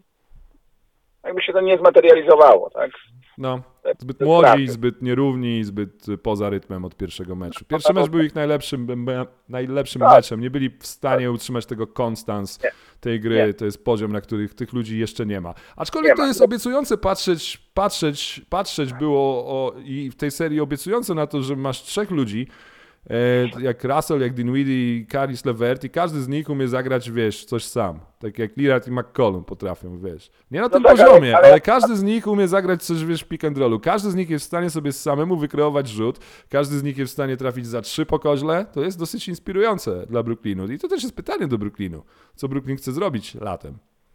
jakby się to nie zmaterializowało, tak? No, zbyt Te młodzi, straty. zbyt nierówni, zbyt poza rytmem od pierwszego meczu. Pierwszy mecz był ich najlepszym, najlepszym Tak. meczem. Nie byli w stanie utrzymać tego konstans Nie. tej gry. Nie. To jest poziom, na których tych ludzi jeszcze nie ma. Aczkolwiek Nie to ma. jest obiecujące patrzeć, patrzeć, patrzeć było o, i w tej serii obiecujące na to, że masz trzech ludzi, e, jak Russell, jak Dinwiddie i Caris LeVert i każdy z nich umie zagrać, wiesz, coś sam. Tak jak Lillard i McCollum potrafią, wiesz. Nie na tym tak, ale- poziomie, ale, ale- każdy z nich umie zagrać coś, wiesz, w pick and rollu. Każdy z nich jest w stanie sobie samemu wykreować rzut. Każdy z nich jest w stanie trafić za trzy po koźle. To jest dosyć inspirujące dla Brooklynu. I to też jest pytanie do Brooklynu. Co Brooklyn chce zrobić latem?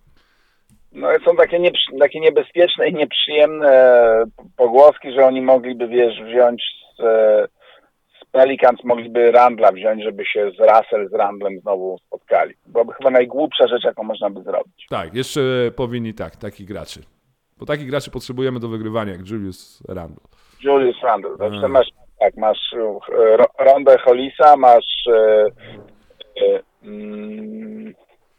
No są takie, nieprzy, takie niebezpieczne i nieprzyjemne pogłoski, że oni mogliby, wiesz, wziąć z, z Pelicans, mogliby Randla wziąć, żeby się z Russell, z Randlem znowu spotkali. Byłaby chyba najgłupsza rzecz, jaką można by zrobić. Tak, jeszcze powinni tak, takich graczy. Bo takich graczy potrzebujemy do wygrywania, jak Julius Randle. Julius Randle. Znaczy, Hmm. masz, tak, masz e, Ro- Rondę Hollisa, masz e, e, mm,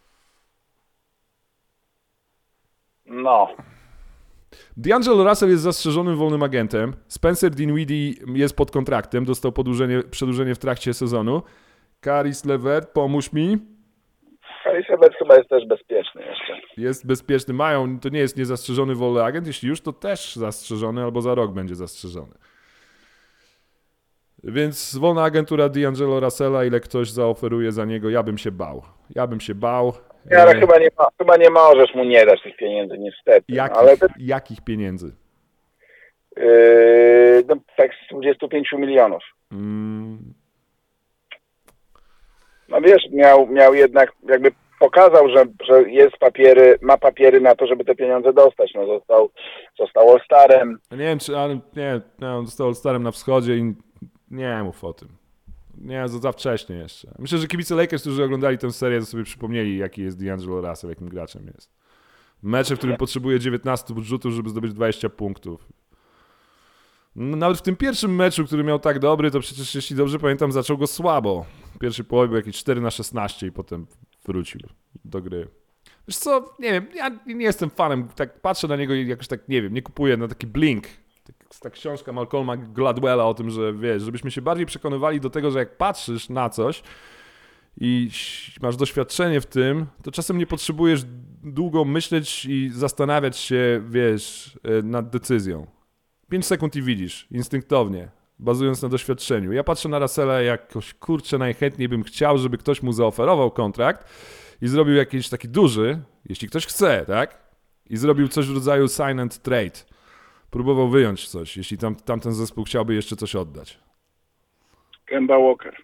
no, D'Angelo Russell jest zastrzeżonym wolnym agentem. Spencer Dinwiddie jest pod kontraktem, dostał podłużenie, przedłużenie w trakcie sezonu. Caris LeVert, pomóż mi. Elizabeth chyba jest też bezpieczny jeszcze. Jest bezpieczny. Mają, to nie jest niezastrzeżony wolny agent. Jeśli już, to też zastrzeżony, albo za rok będzie zastrzeżony. Więc wolna agentura D'Angelo Russella, ile ktoś zaoferuje za niego, ja bym się bał. Ja bym się bał. Nie, ale E, chyba nie, ma, chyba nie możesz mu nie dać tych pieniędzy, niestety. jakich, Ale to, jakich pieniędzy? yy, no, tak z dwudziestu pięciu milionów. Mm, No wiesz, miał, miał jednak, jakby pokazał, że, że jest papiery, ma papiery na to, żeby te pieniądze dostać. No został, został All-Starem. nie wiem, czy ale nie, nie, on został starym na wschodzie i nie mów o tym. Nie, za, za wcześnie jeszcze. Myślę, że kibice Lakers, którzy oglądali tę serię, to sobie przypomnieli, jaki jest D'Angelo Russell, jakim graczem jest. Mecze, w którym potrzebuje dziewiętnastu rzutów, żeby zdobyć dwadzieścia punktów. No, nawet w tym pierwszym meczu, który miał tak dobry, to przecież, jeśli dobrze pamiętam, zaczął go słabo. W pierwszej połowie był jakieś cztery na szesnaście i potem wrócił do gry. Wiesz co, nie wiem, ja nie jestem fanem, tak patrzę na niego i jakoś tak, nie wiem, nie kupuję na taki blink. Tak ta książka Malcolma Gladwella o tym, że wiesz, żebyśmy się bardziej przekonywali do tego, że jak patrzysz na coś i masz doświadczenie w tym, to czasem nie potrzebujesz długo myśleć i zastanawiać się, wiesz, nad decyzją. Pięć sekund i widzisz, instynktownie, bazując na doświadczeniu. Ja patrzę na Russella jakoś, kurczę, najchętniej bym chciał, żeby ktoś mu zaoferował kontrakt i zrobił jakiś taki duży, jeśli ktoś chce, tak? I zrobił coś w rodzaju sign and trade. Próbował wyjąć coś, jeśli tam, tamten zespół chciałby jeszcze coś oddać. Kemba Walker.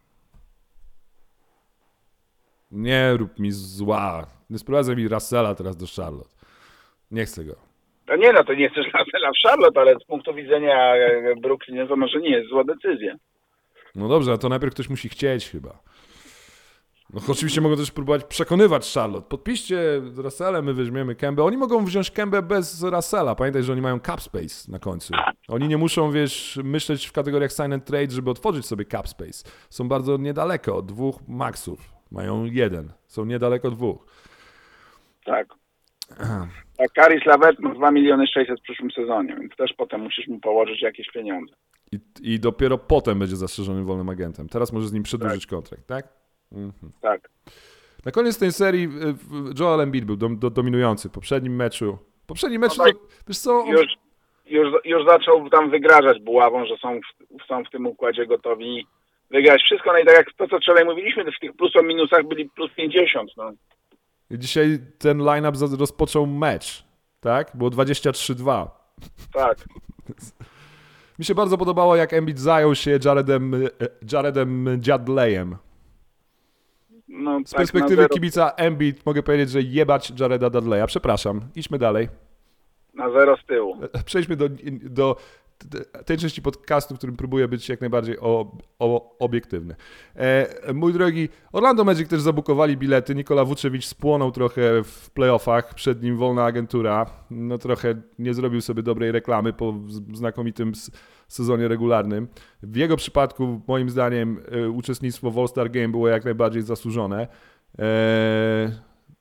Nie rób mi zła. Nie sprowadzaj mi Russella teraz do Charlotte. Nie chcę go. To nie, no to nie chcesz Russella w Charlotte, ale z punktu widzenia Brooklyn to może nie jest zła decyzja. No dobrze, a to najpierw ktoś musi chcieć chyba. No oczywiście mogą też próbować przekonywać Charlotte. Podpiszcie z Russellem, my weźmiemy Kembę. Oni mogą wziąć Kembę bez Russella. Pamiętaj, że oni mają cap space na końcu. Oni nie muszą, wiesz, myśleć w kategoriach sign and trade, żeby otworzyć sobie cap space. Są bardzo niedaleko dwóch maksów. Mają jeden. Są niedaleko dwóch. Tak. A Caris LeVert ma dwa miliony sześćset w przyszłym sezonie, więc też potem musisz mu położyć jakieś pieniądze. I, i dopiero potem będzie zastrzeżonym wolnym agentem. Teraz możesz z nim przedłużyć tak. kontrakt, tak? Mhm. Tak. Na koniec tej serii Joel Embiid był do, do, dominujący w poprzednim meczu. W poprzednim meczu, no tak, to, wiesz co? On... Już, już, już zaczął tam wygrażać buławą, że są w, są w tym układzie gotowi wygrać wszystko. No i tak jak to, co wczoraj mówiliśmy, w tych plusach, minusach byli plus pięćdziesiąt. No. I dzisiaj ten line-up rozpoczął mecz, tak? Było dwadzieścia trzy dwa. Tak. Mi się bardzo podobało, jak Embiid zajął się Jaredem, Jaredem Dudleyem. No, Z tak, perspektywy na kibica Embiid mogę powiedzieć, że jebać Jareda Dudleya. Przepraszam, idźmy dalej. Na zero z tyłu. Przejdźmy do, do tej części podcastu, w którym próbuję być jak najbardziej o, o, obiektywny. E, mój drogi, Orlando Magic też zabukowali bilety. Nikola Vucevic spłonął trochę w playoffach, przed nim wolna agentura. No trochę nie zrobił sobie dobrej reklamy po znakomitym sezonie regularnym. W jego przypadku, moim zdaniem, e, uczestnictwo w All-Star Game było jak najbardziej zasłużone. E,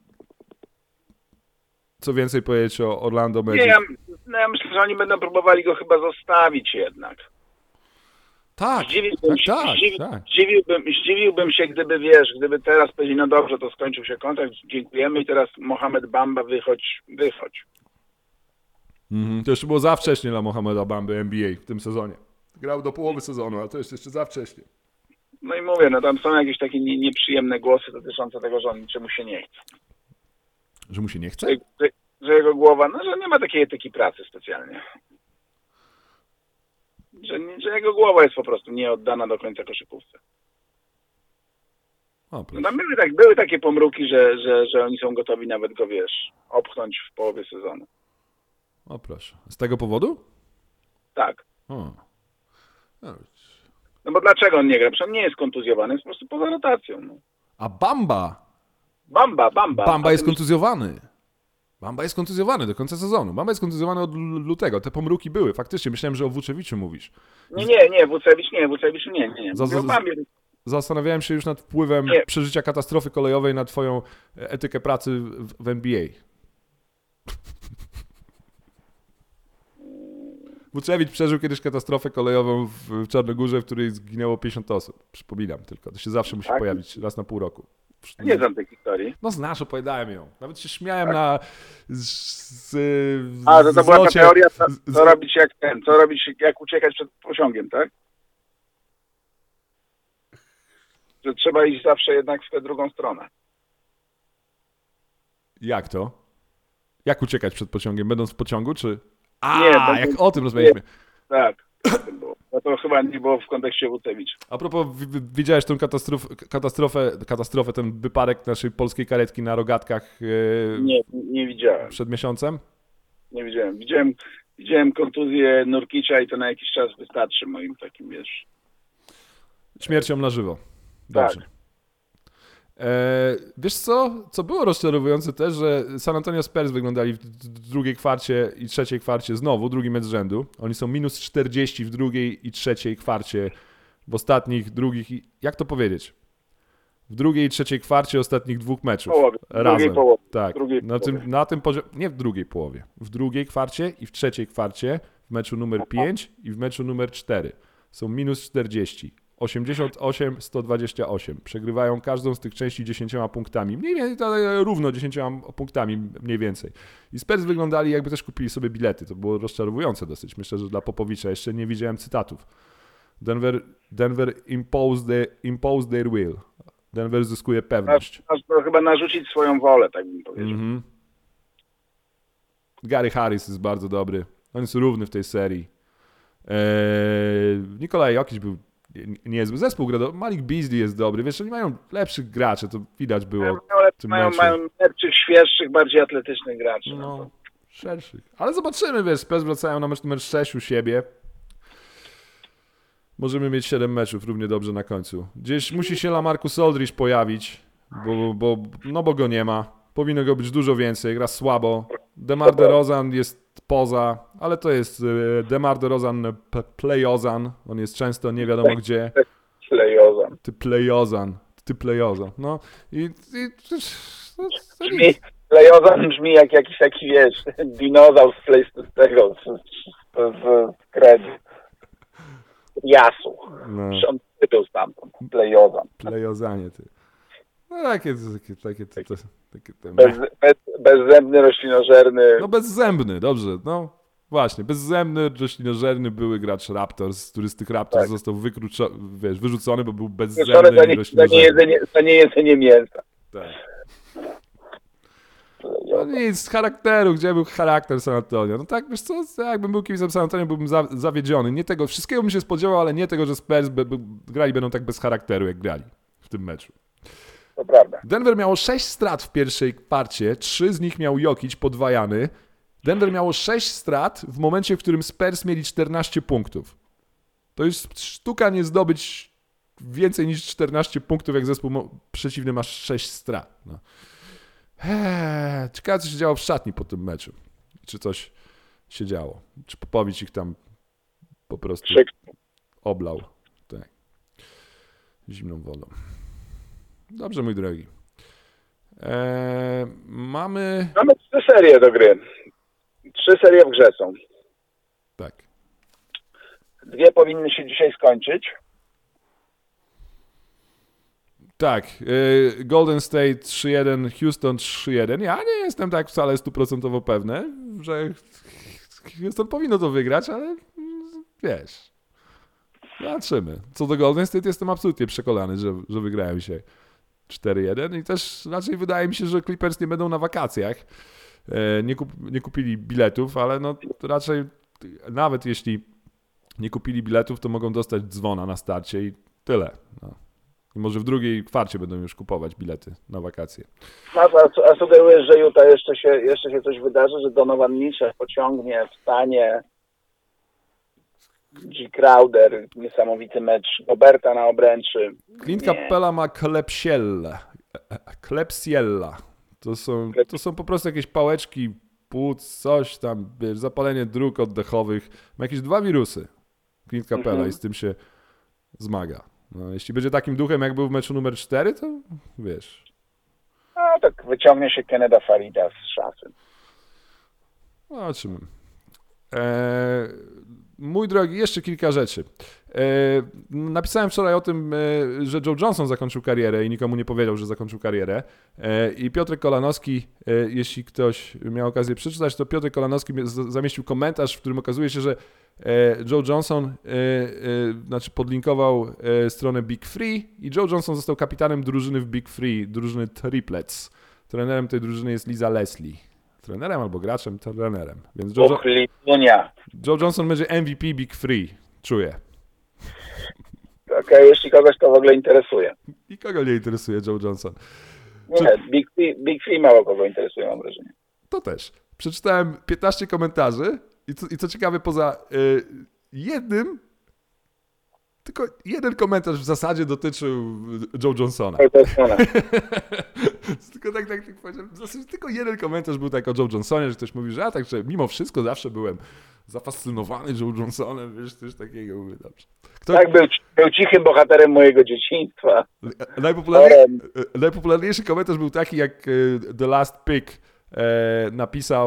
Co więcej powiedzieć o Orlando Magic? Nie, ja, no ja myślę, że oni będą próbowali go chyba zostawić jednak. Tak, Zdziwiłbym, tak, tak, zdziwi, tak. Zdziwiłbym, zdziwiłbym się, gdyby, wiesz, gdyby teraz powiedzieli, no dobrze, to skończył się kontrakt, dziękujemy i teraz Mohamed Bamba, wychodź, wychodź. Mhm, to jeszcze było za wcześnie dla Mohameda Bamby N B A w tym sezonie. Grał do połowy sezonu, ale to jest jeszcze za wcześnie. No i mówię, no tam są jakieś takie nie, nieprzyjemne głosy dotyczące tego, że on niczemu się nie chce. Że mu się nie chce? Że, że, że jego głowa, no że nie ma takiej etyki pracy specjalnie. Że, że jego głowa jest po prostu nieoddana do końca koszykówce. O, no tam były, tak, były takie pomruki, że, że, że oni są gotowi nawet go, wiesz, opchnąć w połowie sezonu. O proszę. Z tego powodu? Tak. O. No bo dlaczego on nie gra? Przecież on nie jest kontuzjowany, jest po prostu poza rotacją. No. A Bamba? Bamba, Bamba. Bamba jest tym... kontuzjowany. Bamba jest kontuzjowany do końca sezonu. Bamba jest kontuzjowany od lutego. Te pomruki były. Faktycznie. Myślałem, że o Vuceviciu mówisz. Nie, nie, nie. Vucevic nie. Vucevic nie, nie. nie. Za, za, zastanawiałem się już nad wpływem nie. przeżycia katastrofy kolejowej na twoją etykę pracy w, w N B A. Vucevic przeżył kiedyś katastrofę kolejową w Czarnogórze, w której zginęło pięćdziesiąt osób. Przypominam tylko. To się zawsze musi tak? pojawić raz na pół roku. Nie znam tej historii. No znasz, opowiadałem ją. Nawet się śmiałem tak. na... Z, z, A, to, to była ta teoria, co, co robić jak ten, co robić, jak uciekać przed pociągiem, tak? Że trzeba iść zawsze jednak w tę drugą stronę. Jak to? Jak uciekać przed pociągiem? Będąc w pociągu, czy... A, nie, jak to, o tym rozmawialiśmy. Tak, no to chyba nie było w kontekście Vucevic. A propos, widziałeś tę katastrof, katastrofę, katastrofę, ten wypadek naszej polskiej karetki na Rogatkach? Yy, nie, nie widziałem. Przed miesiącem? Nie widziałem. Widziałem, widziałem kontuzję Nurkicza i to na jakiś czas wystarczy moim takim, wiesz... Śmiercią na żywo. Dobrze. Tak. E, wiesz co? Co było rozczarowujące też, że San Antonio Spurs wyglądali w drugiej kwarcie i trzeciej kwarcie znowu, drugi mecz z rzędu. Oni są minus czterdzieści w drugiej i trzeciej kwarcie, w ostatnich, drugich i... Jak to powiedzieć? W drugiej i trzeciej kwarcie ostatnich dwóch meczów. Połowie. Razem. Połowie. Tak. Drugiej na, połowie. tym, na tym poziomie... Nie w drugiej połowie. W drugiej kwarcie i w trzeciej kwarcie w meczu numer pięć i w meczu numer cztery. Są minus czterdzieści. osiemdziesiąt osiem sto dwadzieścia osiem. Przegrywają każdą z tych części dziesięcioma punktami. Mniej więcej to równo dziesięcioma punktami mniej więcej. I Spurs wyglądali, jakby też kupili sobie bilety. To było rozczarowujące dosyć. Myślę, że dla Popowicza jeszcze nie widziałem cytatów. Denver, Denver imposed, the, imposed their will. Denver zyskuje pewność. Można chyba narzucić swoją wolę, tak bym powiedział. Mm-hmm. Gary Harris jest bardzo dobry. On jest równy w tej serii. Eee, Nikolaj Jokic był niezły. Zespół gra do... Malik Beasley jest dobry. Wiesz, oni mają lepszych graczy, to widać było Mają, w tym mają, meczu. mają lepszych, świeższych, bardziej atletycznych graczy. No. No, szerszych. Ale zobaczymy, wiesz, Spurs wracają na mecz numer sześć u siebie. Możemy mieć siedem meczów równie dobrze na końcu. Gdzieś musi się LaMarcus Aldridge pojawić, bo, bo, no bo go nie ma. Powinno go być dużo więcej, gra słabo. DeMar DeRozan jest poza, ale to jest DeMar DeRozan Playozan. On jest często nie wiadomo gdzie. Playozan. Ty Playozan. Ty Playozan. No i... i no, to Brzmi, nic. Playozan brzmi jak jakiś taki, wiesz, dinozaur z Play- z tego, z, z, z kredu. Jasu. No. On tytuł stamtąd. Playozan. Playozanie, ty. No takie, takie, takie, takie, takie, takie te... Bez, bez, bezzębny, roślinożerny. No bezzębny, dobrze, no właśnie, bezzębny, roślinożerny były gracz Raptors, który z tych Raptors Tak. został wykluczo, wiesz, wyrzucony, bo był Wyrzucone bezzębny za, i nie, za, roślinożerny. niejedzenie, za niejedzenie mięsa. Tak. No nic, charakteru, gdzie był charakter San Antonio? No tak, wiesz co, jakbym był kimś San Antonio, byłbym za, zawiedziony. Nie tego, wszystkiego bym się spodziewał, ale nie tego, że Spurs by, by, grali będą tak bez charakteru, jak grali w tym meczu. To prawda. Denver miało sześć strat w pierwszej parcie, trzy z nich miał Jokic podwajany. Denver miało sześć strat w momencie, w którym Spurs mieli czternaście punktów. To jest sztuka nie zdobyć więcej niż czternaście punktów, jak zespół mo- przeciwny ma sześć strat. No. Eee, ciekawe, co się działo w szatni po tym meczu. Czy coś się działo. Czy Popowicz ich tam po prostu Krzyk. oblał. Tak. Zimną wodą. Dobrze, mój drogi. Eee, mamy... Mamy trzy serie do gry. Trzy serie w grze są. Tak. Dwie powinny się dzisiaj skończyć. Tak. Eee, Golden State trzy jeden, Houston trzy jeden. Ja nie jestem tak wcale stuprocentowo pewny, że Houston powinno to wygrać, ale wiesz... Zobaczymy. Co do Golden State jestem absolutnie przekonany, że, że wygrają dzisiaj cztery jeden i też raczej wydaje mi się, że Clippers nie będą na wakacjach. E, nie, kup, nie kupili biletów, ale no raczej nawet jeśli nie kupili biletów, to mogą dostać dzwona na starcie i tyle. No. I może w drugiej kwarcie będą już kupować bilety na wakacje. A, a, a sugerujesz, że Utah jeszcze się, jeszcze się coś wydarzy, że Donovan Mitchell pociągnie, wstanie, G. Crowder, niesamowity mecz, Roberta na obręczy. Clint Nie. Capella ma klepsiella. Klepsiella. To są, to są po prostu jakieś pałeczki, płuc, coś tam, wiesz, zapalenie dróg oddechowych. Ma jakieś dwa wirusy. Clint Capella Mhm. i z tym się zmaga. No, jeśli będzie takim duchem, jak był w meczu numer cztery, to wiesz. No tak wyciągnie się Kenneda Farida z szafy. Zobaczymy. Eee, mój drogi, jeszcze kilka rzeczy. Eee, napisałem wczoraj o tym, e, że Joe Johnson zakończył karierę i nikomu nie powiedział, że zakończył karierę. Eee, I Piotrek Kolanowski, e, jeśli ktoś miał okazję przeczytać, to Piotrek Kolanowski z- zamieścił komentarz, w którym okazuje się, że e, Joe Johnson e, e, znaczy podlinkował e, stronę Big Free i Joe Johnson został kapitanem drużyny w Big Free, drużyny Triplets. Trenerem tej drużyny jest Lisa Leslie. Trenerem albo graczem, trenerem. Więc Joe, Och, Linia. Joe Johnson będzie M V P Big Free. Czuję. Okej, jeśli kogoś to w ogóle interesuje. I kogo nie interesuje Joe Johnson? Nie, Big Free, Big Free mało kogo interesuje, mam wrażenie. To też. Przeczytałem piętnaście komentarzy i co, i co ciekawe, poza y, jednym, tylko jeden komentarz w zasadzie dotyczył Joe Johnsona. To jest ona. Tylko tak, tak, tak powiedziałem. W zasadzie tylko jeden komentarz był tak o Joe Johnsonie, że ktoś mówi, że a także mimo wszystko zawsze byłem zafascynowany Joe Johnsonem, wiesz, coś takiego. Mówię, dobrze. Kto, Tak, był, był cichym bohaterem mojego dzieciństwa. najpopularniej, najpopularniejszy komentarz był taki, jak e, The Last Pick e, napisał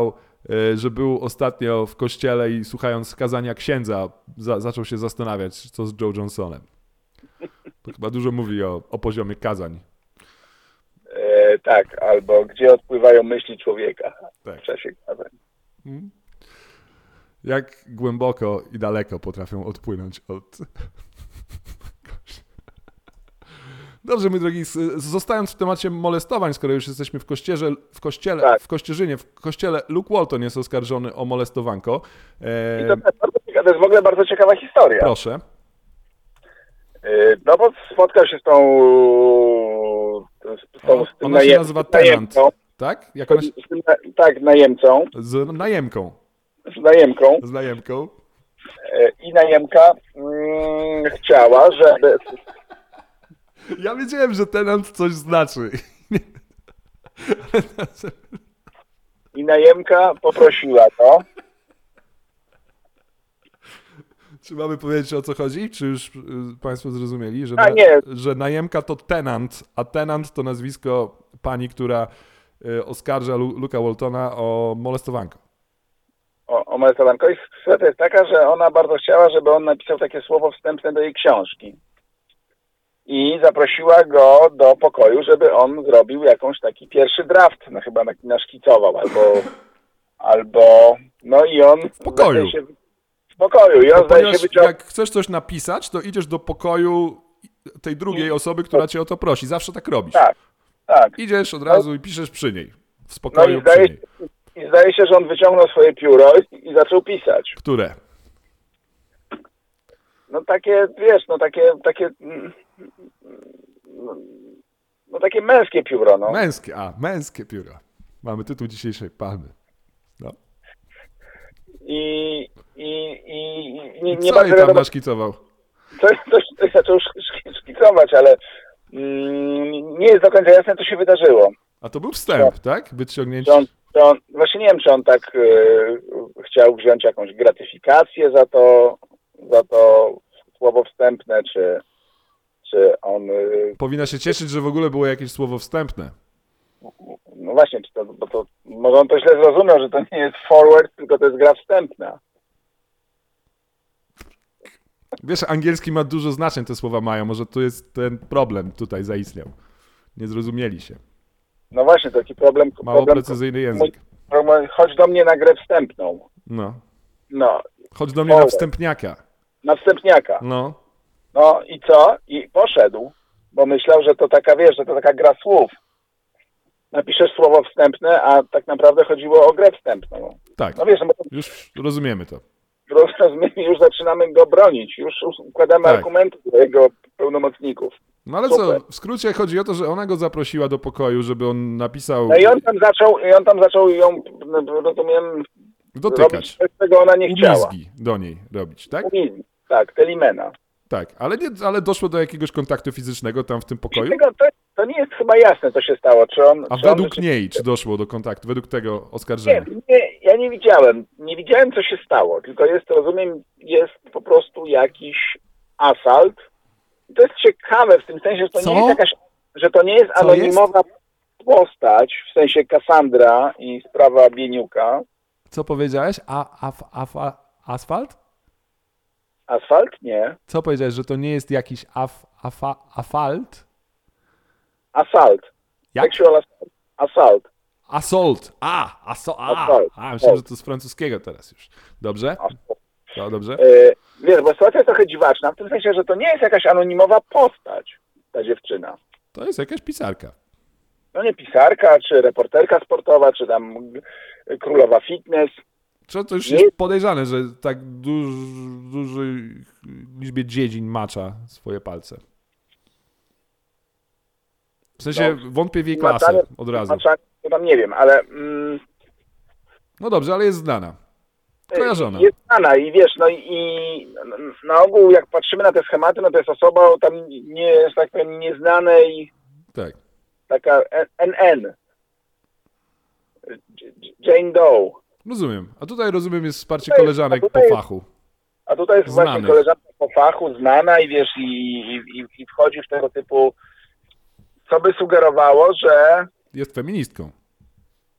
że był ostatnio w kościele i słuchając kazania księdza za, zaczął się zastanawiać, co z Joe Johnsonem. To chyba dużo mówi o, o poziomie kazań. E, tak, albo gdzie odpływają myśli człowieka Tak. w czasie kazań. Hmm? Jak głęboko i daleko potrafią odpłynąć od... Dobrze, mój drogi, zostając w temacie molestowań, skoro już jesteśmy w kościele, w kościele, Tak. w Kościerzynie, w kościele Luke Walton jest oskarżony o molestowanko. E... I to, jest bardzo ciekawe, to jest w ogóle bardzo ciekawa historia. Proszę. E, no bo spotkał się z tą... Z tą O, z tym ona się najem- nazywa tenant, najemcą. tak? Jak ona się... Z tym, na- tak, najemcą. Z najemką. Z najemką. Z najemką. E, I najemka mm, chciała, żeby... Ja wiedziałem, że tenant coś znaczy. I najemka poprosiła to. Czy mamy powiedzieć, o co chodzi? Czy już y, Państwo zrozumieli, że, A, na, nie. że najemka to tenant, a tenant to nazwisko pani, która y, oskarża Lu, Luka Waltona o molestowanko. O, o molestowanko. I sytuacja jest taka, że ona bardzo chciała, żeby on napisał takie słowo wstępne do jej książki. I zaprosiła go do pokoju, żeby on zrobił jakąś taki pierwszy draft, no chyba naszkicował, albo, albo, no i on... W pokoju. Się, w pokoju. I on No, zdaje się ponieważ wyciągnął... jak chcesz coś napisać, to idziesz do pokoju tej drugiej osoby, która cię o to prosi. Zawsze tak robisz. Tak, tak. Idziesz od razu i piszesz przy niej. W No spokoju i przy zdaje, niej. i zdaje się, że on wyciągnął swoje pióro i, i zaczął pisać. Które? No takie, wiesz, no takie, takie, mm, no, no takie męskie pióro, no. Męskie, a, męskie pióra. Mamy tytuł dzisiejszej palmy. No. I, i, i, i nie, I nie co bardzo jej tam wiadomo, naszkicował? coś, coś, coś zaczął szk- szkicować, ale mm, nie jest do końca jasne, co się wydarzyło. A to był wstęp, tak? Wyciągnięcie. Czy on, czy on, właśnie nie wiem, czy on tak y, chciał wziąć jakąś gratyfikację za to, za to słowo wstępne, czy, czy on... Y, Powinna się cieszyć, że w ogóle było jakieś słowo wstępne. no właśnie, czy to, bo to, może on to źle zrozumiał, że to nie jest forward, tylko to jest gra wstępna. Wiesz, angielski ma dużo znaczeń, te słowa mają. Może tu jest ten problem tutaj zaistniał. Nie zrozumieli się. No właśnie, taki problem... Mało problem precyzyjny język. problem, chodź do mnie na grę wstępną. No. No, Chodź do mnie na wstępniaka. na wstępniaka. No. No i co? I poszedł, bo myślał, że to taka, wiesz, że to taka gra słów. Napiszesz słowo wstępne, a tak naprawdę chodziło o grę wstępną. Tak. No wiesz, no bo to Już rozumiemy to. rozumiem, już zaczynamy go bronić, już układamy Tak. argumenty do jego pełnomocników. No ale Super. co, w skrócie chodzi o to, że ona go zaprosiła do pokoju, żeby on napisał, No i on tam zaczął, i on tam zaczął ją, no, rozumiem, robić dotykać, coś, czego ona nie chciała. umizgi do niej robić, tak? Umizgi. Tak, telimena. Tak, ale, nie, ale doszło do jakiegoś kontaktu fizycznego tam w tym pokoju? Tego, to, to nie jest chyba jasne, co się stało. Czy on, A czy on według niej, czy doszło do kontaktu, według tego Nie, oskarżenia? nie, ja nie widziałem. Nie widziałem, co się stało. Tylko jest, rozumiem, jest po prostu jakiś asalt. I to jest ciekawe w tym sensie, że to Co? nie jest jakaś, że to nie jest Co anonimowa postać, w sensie Kassandra i sprawa Bieniuka. Co powiedziałeś? A, a, a, a, asfalt? Asfalt? Nie. Co powiedziałeś, że to nie jest jakiś af, afa, afalt? Assault. Jak? Sexual assault. Assault. Assault. A, aso, a. Assault. a myślałem, że to z francuskiego teraz już. Dobrze? Assault. No, dobrze. E, wiesz, bo sytuacja jest trochę dziwaczna, w tym sensie, że to nie jest jakaś anonimowa postać, ta dziewczyna. To jest jakaś pisarka. No nie pisarka, czy reporterka sportowa, czy tam królowa fitness. Czy to już Nie- jest podejrzane, że tak duż, dużej liczbie dziedzin macza swoje palce. W sensie No, wątpię w jej klasę Maczanie- od razu. maczanie, to tam nie wiem, ale mm, No dobrze, ale jest znana. Kojarzona. jest znana i wiesz, no i, i na ogół jak patrzymy na te schematy, no to jest osoba tam nie, że tak powiem, nieznanej, Tak. taka N N. Jane Doe. Rozumiem. A tutaj rozumiem jest wsparcie Tutaj- koleżanek a tutaj- po fachu. A tutaj jest Znanych. właśnie koleżanka po fachu, znana i wiesz, i, i, i wchodzi w tego typu, co by sugerowało, że Jest feministką.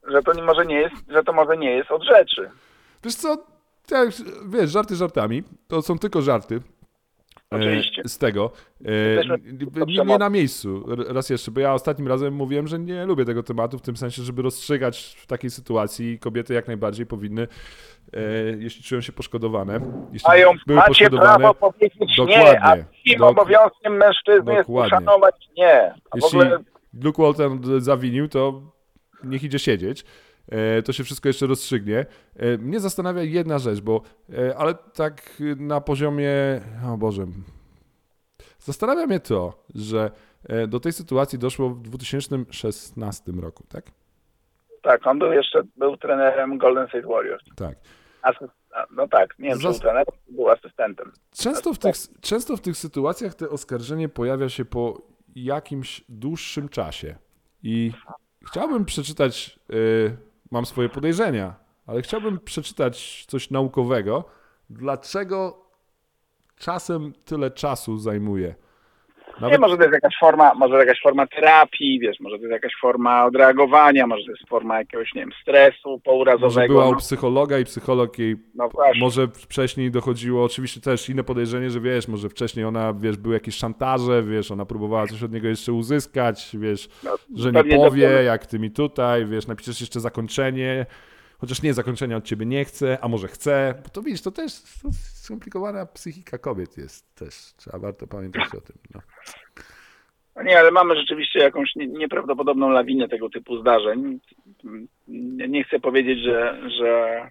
że to nie, może nie jest, że to może nie jest od rzeczy. Wiesz co, tak, wiesz, żarty żartami, to są tylko żarty. Oczywiście. Z tego. E, nie, nie na miejscu. Raz jeszcze, bo ja ostatnim razem mówiłem, że nie lubię tego tematu, w tym sensie, żeby rozstrzygać w takiej sytuacji. Kobiety jak najbardziej powinny, e, jeśli czują się poszkodowane, jeśli Mają, były macie poszkodowane, prawo powiedzieć dokładnie, nie, a tym dok- obowiązkiem mężczyzny jest dokładnie. uszanować nie. A w jeśli ogóle Luke Walton zawinił, to niech idzie siedzieć. E, to się wszystko jeszcze rozstrzygnie. E, mnie zastanawia jedna rzecz, bo e, ale tak na poziomie, o Boże, zastanawia mnie to, że e, do tej sytuacji doszło w dwa tysiące szesnastym roku, tak? tak, on był jeszcze był trenerem Golden State Warriors. Tak. Asyst, no tak, nie wiem, czy Zas- był trenerem, był asystentem. Często w, tych, często w tych sytuacjach to oskarżenie pojawia się po jakimś dłuższym czasie i chciałbym przeczytać, y, mam swoje podejrzenia, ale chciałbym przeczytać coś naukowego, dlaczego czasem tyle czasu zajmuje. Nawet... Nie, może to jest jakaś forma, może jakaś forma terapii, wiesz, może to jest jakaś forma odreagowania, może to jest forma jakiegoś, nie wiem, stresu pourazowego. Może była u no. psychologa i psycholog jej, No właśnie. może wcześniej dochodziło, oczywiście też inne podejrzenie, że wiesz, może wcześniej ona, wiesz, były jakieś szantaże, wiesz, ona próbowała coś od niego jeszcze uzyskać, wiesz, No, że nie pewnie powie, to- jak ty mi tutaj, wiesz, napiszesz jeszcze zakończenie, chociaż nie, zakończenia od ciebie nie chce, a może chce, bo to widzisz, to też to skomplikowana psychika kobiet jest też, trzeba warto pamiętać o tym, no. No nie, ale mamy rzeczywiście jakąś nie, nieprawdopodobną lawinę tego typu zdarzeń. Nie, nie chcę powiedzieć, że, że,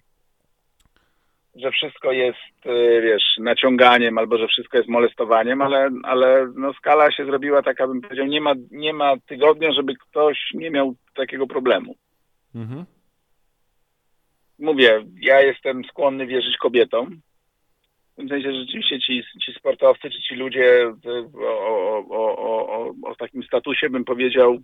że wszystko jest, y, wiesz, naciąganiem albo że wszystko jest molestowaniem, ale, ale no skala się zrobiła taka, bym powiedział, nie ma, nie ma tygodnia, żeby ktoś nie miał takiego problemu. Mhm. Mówię, ja jestem skłonny wierzyć kobietom. W tym sensie, że rzeczywiście ci, ci sportowcy, czy ci ludzie y, o, o, o, o, o takim statusie, bym powiedział,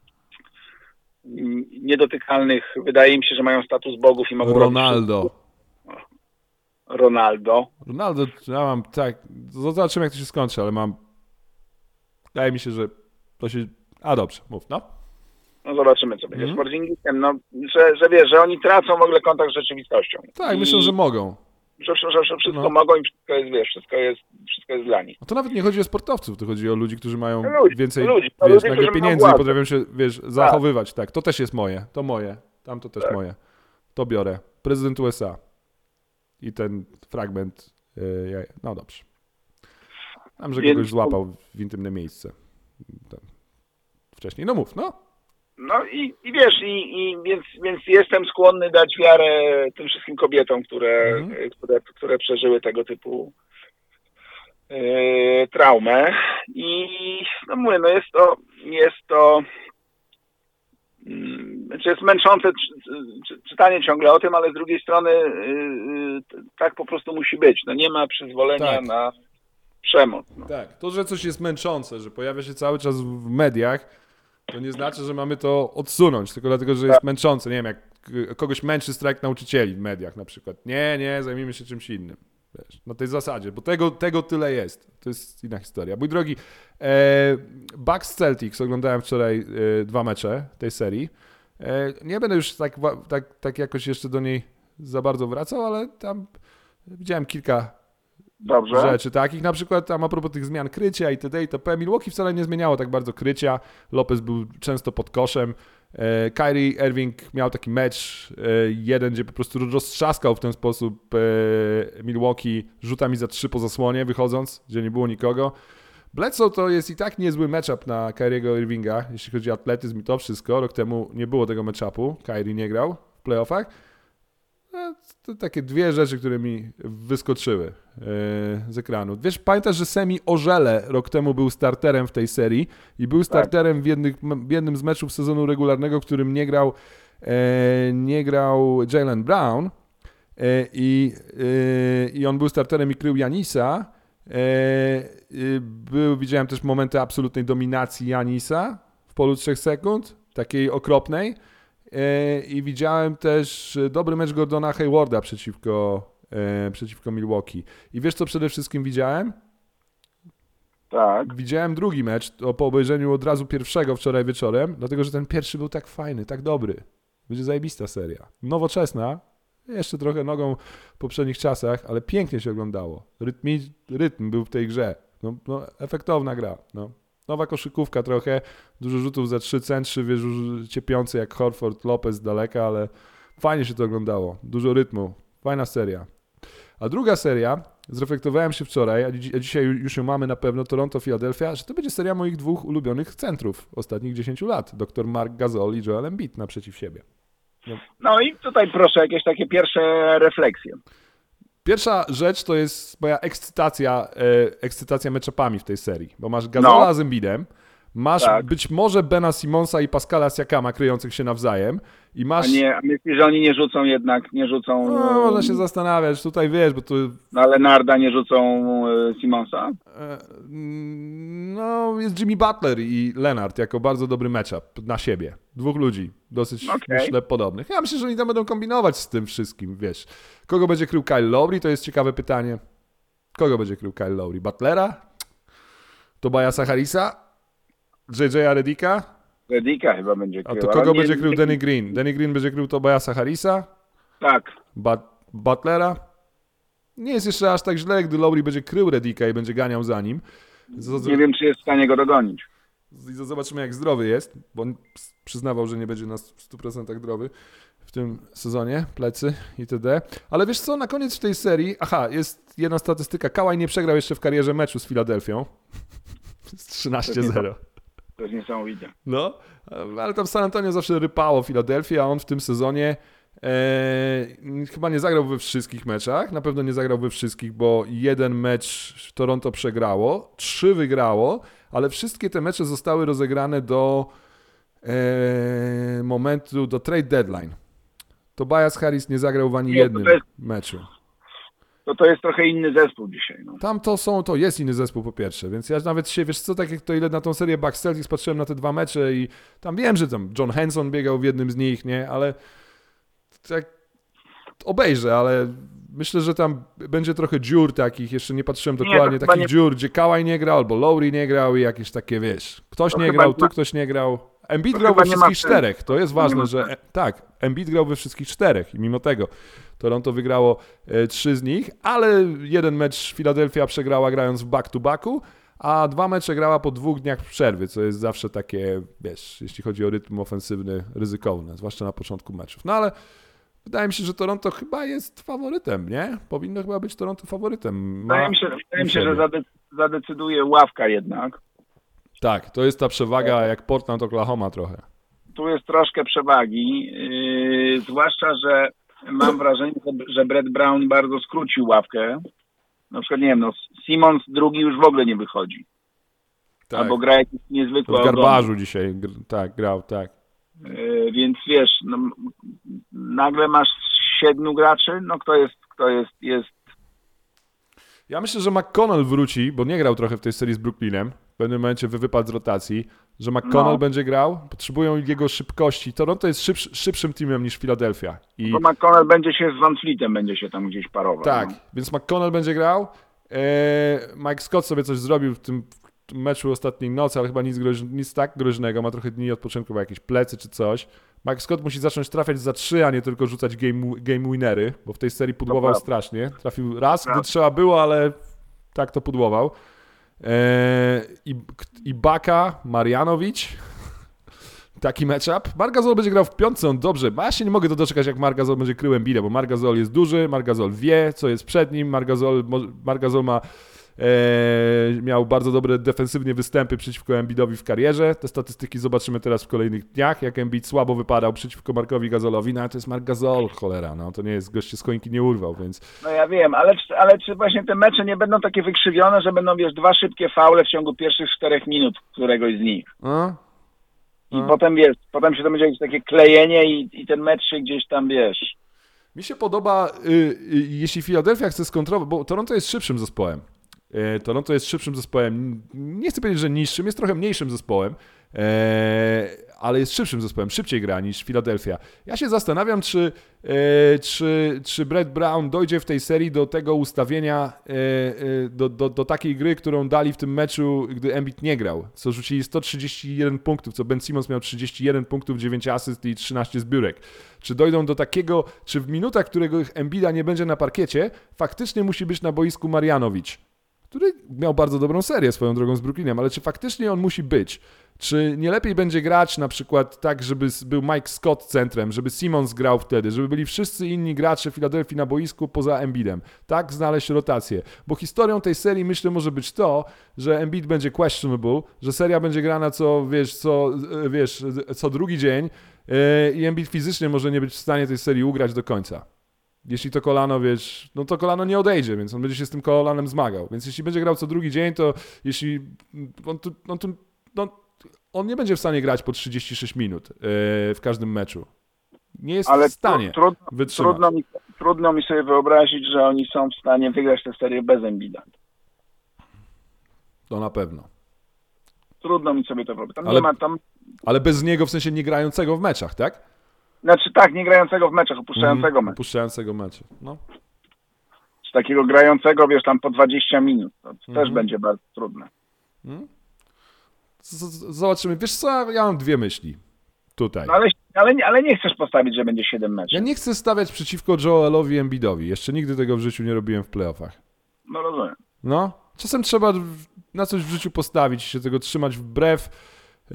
mm, niedotykalnych, wydaje mi się, że mają status bogów i mogą Ronaldo. robić Ronaldo. Ronaldo, ja mam tak, zobaczymy jak to się skończy, ale mam, wydaje mi się, że to się, a dobrze, mów, no. No zobaczymy, co będzie Mhm. z Porzingisem. No, że, że wiesz, że oni tracą w ogóle kontakt z rzeczywistością. Tak, I myślę, myślę, że mogą. że, że, że wszystko No. mogą i wszystko jest, wiesz, wszystko jest, wszystko jest dla nich. No to nawet nie chodzi o sportowców, to chodzi o ludzi, którzy mają Ludzi, więcej, ludzi, o wiesz, ludzi, nagle którzy mają pieniędzy i władzę. potrafią się, wiesz, zachowywać, tak. To też jest moje, to moje, tam to też Tak. moje. To biorę. Prezydent U S A. I ten fragment, yy, no dobrze. Tam, że Więc- kogoś złapał w intymne miejsce. Tam. Wcześniej, no mów, no. No i, i wiesz, i, i więc, więc jestem skłonny dać wiarę tym wszystkim kobietom, które, Mhm. które, które przeżyły tego typu yy, traumę. I no mówię, no jest to, jest to mm, znaczy jest męczące czy, czy, czytanie ciągle o tym, ale z drugiej strony yy, yy, tak po prostu musi być. No nie ma przyzwolenia Tak. na przemoc. No. Tak, to, że coś jest męczące, że pojawia się cały czas w mediach, to nie znaczy, że mamy to odsunąć, tylko dlatego, że jest męczące. Nie wiem, jak k- kogoś męczy strajk nauczycieli w mediach na przykład. Nie, nie, zajmijmy się czymś innym. Wiesz, na tej zasadzie, bo tego, tego tyle jest. To jest inna historia. Mój drogi, e, Bucks Celtics, oglądałem wczoraj e, dwa mecze tej serii. E, nie będę już tak, wa- tak, tak jakoś jeszcze do niej za bardzo wracał, ale tam widziałem kilka Dobrze. rzeczy takich, na przykład tam a propos tych zmian krycia itd. itp. Milwaukee wcale nie zmieniało tak bardzo krycia, Lopez był często pod koszem, e, Kyrie Irving miał taki mecz e, jeden, gdzie po prostu roztrzaskał w ten sposób e, Milwaukee rzutami za trzy po zasłonie wychodząc, gdzie nie było nikogo. Bledsoe to jest i tak niezły matchup na Kyriego Irvinga, jeśli chodzi o atletyzm i to wszystko. Rok temu nie było tego matchupu, Kyrie nie grał w playoffach. No, to takie dwie rzeczy, które mi wyskoczyły yy, z ekranu. Wiesz, pamiętasz, że Semi Ożele rok temu był starterem w tej serii i był starterem w, jednych, w jednym z meczów sezonu regularnego, w którym nie grał, e, nie grał Jaylen Brown e, i, e, i on był starterem i krył Janisa. E, e, był, widziałem też momenty absolutnej dominacji Janisa w polu trzech sekund, takiej okropnej. I widziałem też dobry mecz Gordona Haywarda przeciwko, e, przeciwko Milwaukee. I wiesz, co przede wszystkim widziałem? Tak. Widziałem drugi mecz, to po obejrzeniu od razu pierwszego wczoraj wieczorem, dlatego, że ten pierwszy był tak fajny, tak dobry. Będzie zajebista seria. Nowoczesna, jeszcze trochę nogą w poprzednich czasach, ale pięknie się oglądało. Rytmi, rytm był w tej grze. No, no, efektowna gra. No. Nowa koszykówka trochę, dużo rzutów za trzy centrzy, wiesz, ciepiący jak Horford, Lopez z daleka, ale fajnie się to oglądało. Dużo rytmu. Fajna seria. A druga seria, zreflektowałem się wczoraj, a, dzi- a dzisiaj już ją mamy na pewno, Toronto-Philadelphia, że to będzie seria moich dwóch ulubionych centrów ostatnich dziesięciu lat. Doktor Marc Gasol i Joel Embiid naprzeciw siebie. No. No i tutaj proszę jakieś takie pierwsze refleksje. Pierwsza rzecz to jest moja ekscytacja, e, ekscytacja matchupami w tej serii, bo masz Gasola No. z Embiidem, masz Tak. być może Bena Simonsa i Pascala Siakama kryjących się nawzajem i A masz... nie, a myślisz, że oni nie rzucą jednak, nie rzucą No, można się zastanawiać, tutaj wiesz, bo tu... na Lenarda, nie rzucą e, Simonsa? e, No, jest Jimmy Butler i Leonard jako bardzo dobry matchup na siebie. Dwóch ludzi, dosyć Okej. myślę podobnych. Ja myślę, że oni tam będą kombinować z tym wszystkim, wiesz. Kogo będzie krył Kyle Lowry, to jest ciekawe pytanie. Kogo będzie krył Kyle Lowry? Butlera? Tobiasa Harrisa? J J Redicka? Redicka chyba będzie A krył. to ale kogo nie- będzie krył nie- Danny Green? Danny Green będzie krył Tobiasa Harrisa? Tak. But, Butlera? Nie jest jeszcze aż tak źle, gdy Lowry będzie krył Redicka i będzie ganiał za nim. Z- Nie wiem, czy jest w stanie go dogonić. I zobaczymy, jak zdrowy jest, bo on przyznawał, że nie będzie na stu procentach zdrowy w tym sezonie, plecy itd. Ale wiesz co, na koniec w tej serii, aha, jest jedna statystyka. Kawhi nie przegrał jeszcze w karierze meczu z Filadelfią. Jest trzynaście zero. To jest niesamowite. No, ale tam San Antonio zawsze rypało Filadelfię, a on w tym sezonie e, chyba nie zagrał we wszystkich meczach. Na pewno nie zagrał we wszystkich, bo jeden mecz Toronto przegrało, trzy wygrało, ale wszystkie te mecze zostały rozegrane do e, momentu, do trade deadline. Tobias Harris nie zagrał w ani Nie, to jednym jest- meczu. To to jest trochę inny zespół dzisiaj. No. Tam to są, to jest inny zespół po pierwsze, więc ja nawet się, wiesz co, tak jak to ile na tą serię Bucks Celtics patrzyłem na te dwa mecze i tam wiem, że tam John Henson biegał w jednym z nich, nie, ale tak obejrzę, ale myślę, że tam będzie trochę dziur takich, jeszcze nie patrzyłem Nie, dokładnie, to chyba takich nie- dziur, gdzie Kawhi nie grał, albo Lowry nie grał i jakieś takie, wiesz, ktoś To nie chyba grał, nie tu ma- ktoś nie grał. Embiid to grał chyba we nie ma wszystkich sensu. czterech, to jest To nie ważne, ma że sensu. tak, Embiid grał we wszystkich czterech i mimo tego Toronto wygrało e, trzy z nich, ale jeden mecz Philadelphia przegrała grając w back-to-backu, a dwa mecze grała po dwóch dniach przerwy, co jest zawsze takie, wiesz, jeśli chodzi o rytm ofensywny, ryzykowne, zwłaszcza na początku meczów. No ale wydaje mi się, że Toronto chyba jest faworytem, nie? Powinno chyba być Toronto faworytem. Ma Wydaje mi się, wydaje mi się siebie. że zade- zadecyduje ławka jednak. Tak, to jest ta przewaga jak Portland, Oklahoma trochę. Tu jest troszkę przewagi, yy, zwłaszcza, że mam wrażenie, że- że Brett Brown bardzo skrócił ławkę. Na przykład, nie wiem, no, Simons drugi już w ogóle nie wychodzi. Tak. Albo gra jakiś niezwykły W ogon. garbarzu dzisiaj, gr- tak, grał, tak. Yy, więc wiesz, no, m- nagle masz siedmiu graczy, no kto jest, kto jest, jest Ja myślę, że McConnell wróci, bo nie grał trochę w tej serii z Brooklynem. W pewnym momencie wy- wypadł z rotacji, że McConnell No. będzie grał. Potrzebują jego szybkości. Toronto jest szybszy, szybszym teamem niż Philadelphia. I bo McConnell będzie się z Van Fleetem będzie się tam gdzieś parował. tak, No. więc McConnell będzie grał. Eee, Mike Scott sobie coś zrobił w tym, w tym meczu ostatniej nocy, ale chyba nic, groź, nic tak groźnego. Ma trochę dni odpoczynku, ma jakieś plecy czy coś. Mike Scott musi zacząć trafiać za trzy, a nie tylko rzucać game, game winery, bo w tej serii pudłował prawda. strasznie. Trafił raz, gdy prawda. trzeba było, ale tak to pudłował. Eee, I i Baka, Marjanovic. Taki matchup. Marc Gasol będzie grał w piątce, on dobrze. A ja się nie mogę doczekać, jak Marc Gasol będzie krył Embida, bo Marc Gasol jest duży, Marc Gasol wie, co jest przed nim. Marc Gasol, mo- Marc Gasol ma, e, miał bardzo dobre defensywnie występy przeciwko Embiidowi w karierze. Te statystyki zobaczymy teraz w kolejnych dniach, jak Embiid słabo wypadał przeciwko Markowi Gasolowi. No ale to jest Marc Gasol, cholera, no to nie jest, gość się z końki nie urwał, więc No ja wiem, ale, czy- ale czy właśnie te mecze nie będą takie wykrzywione, że będą, wiesz, dwa szybkie faule w ciągu pierwszych czterech minut któregoś z nich. no, I No. potem, wiesz, potem się to będzie jakieś takie klejenie i, i ten mecz się gdzieś tam, wiesz... mi się podoba, y, y, jeśli Philadelphia chce skontrolować, bo Toronto jest szybszym zespołem. Y, Toronto jest szybszym zespołem, nie chcę powiedzieć, że niższym, jest trochę mniejszym zespołem, y, ale jest szybszym zespołem, szybciej gra niż Philadelphia. Ja się zastanawiam, czy, e, czy, czy Brett Brown dojdzie w tej serii do tego ustawienia, e, e, do, do, do takiej gry, którą dali w tym meczu, gdy Embiid nie grał, co rzucili sto trzydzieści jeden punktów, co Ben Simmons miał trzydzieści jeden punktów, dziewięć asyst i trzynaście zbiórek. Czy dojdą do takiego, czy w minutach, którego Embida nie będzie na parkiecie, faktycznie musi być na boisku Marjanovic, który miał bardzo dobrą serię swoją drogą z Brooklynem, ale czy faktycznie on musi być? Czy nie lepiej będzie grać na przykład tak, żeby był Mike Scott centrem, żeby Simmons grał wtedy, żeby byli wszyscy inni gracze Filadelfii na boisku poza Embidem? Tak znaleźć rotację. Bo historią tej serii myślę może być to, że Embiid będzie questionable, że seria będzie grana co, wiesz, co, wiesz, co drugi dzień yy, i Embiid fizycznie może nie być w stanie tej serii ugrać do końca. Jeśli to kolano, wiesz, no to kolano nie odejdzie, więc on będzie się z tym kolanem zmagał. Więc jeśli będzie grał co drugi dzień, to jeśli on tu, on tu, no, on nie będzie w stanie grać po trzydzieści sześć minut yy, w każdym meczu. Nie jest Ale w stanie trudno, wytrzymać. trudno, mi, trudno mi sobie wyobrazić, że oni są w stanie wygrać tę serię bez Embida. To na pewno. Trudno mi sobie to wyobrazić. Tam Ale, nie ma tam... ale bez niego, w sensie nie grającego w meczach, tak? Znaczy tak, nie grającego w meczach, opuszczającego Mhm, mecz. opuszczającego mecze. No. Z takiego grającego, wiesz, tam po dwadzieścia minut. To Mhm. też będzie bardzo trudne. Z- z- Zobaczymy. Wiesz co, ja mam dwie myśli tutaj. No ale, ale, nie- ale nie chcesz postawić, że będzie siedem meczów. Ja nie chcę stawiać przeciwko Joelowi Embiidowi. Jeszcze nigdy tego w życiu nie robiłem w playoffach. No rozumiem. No, czasem trzeba na coś w życiu postawić, się tego trzymać wbrew, e,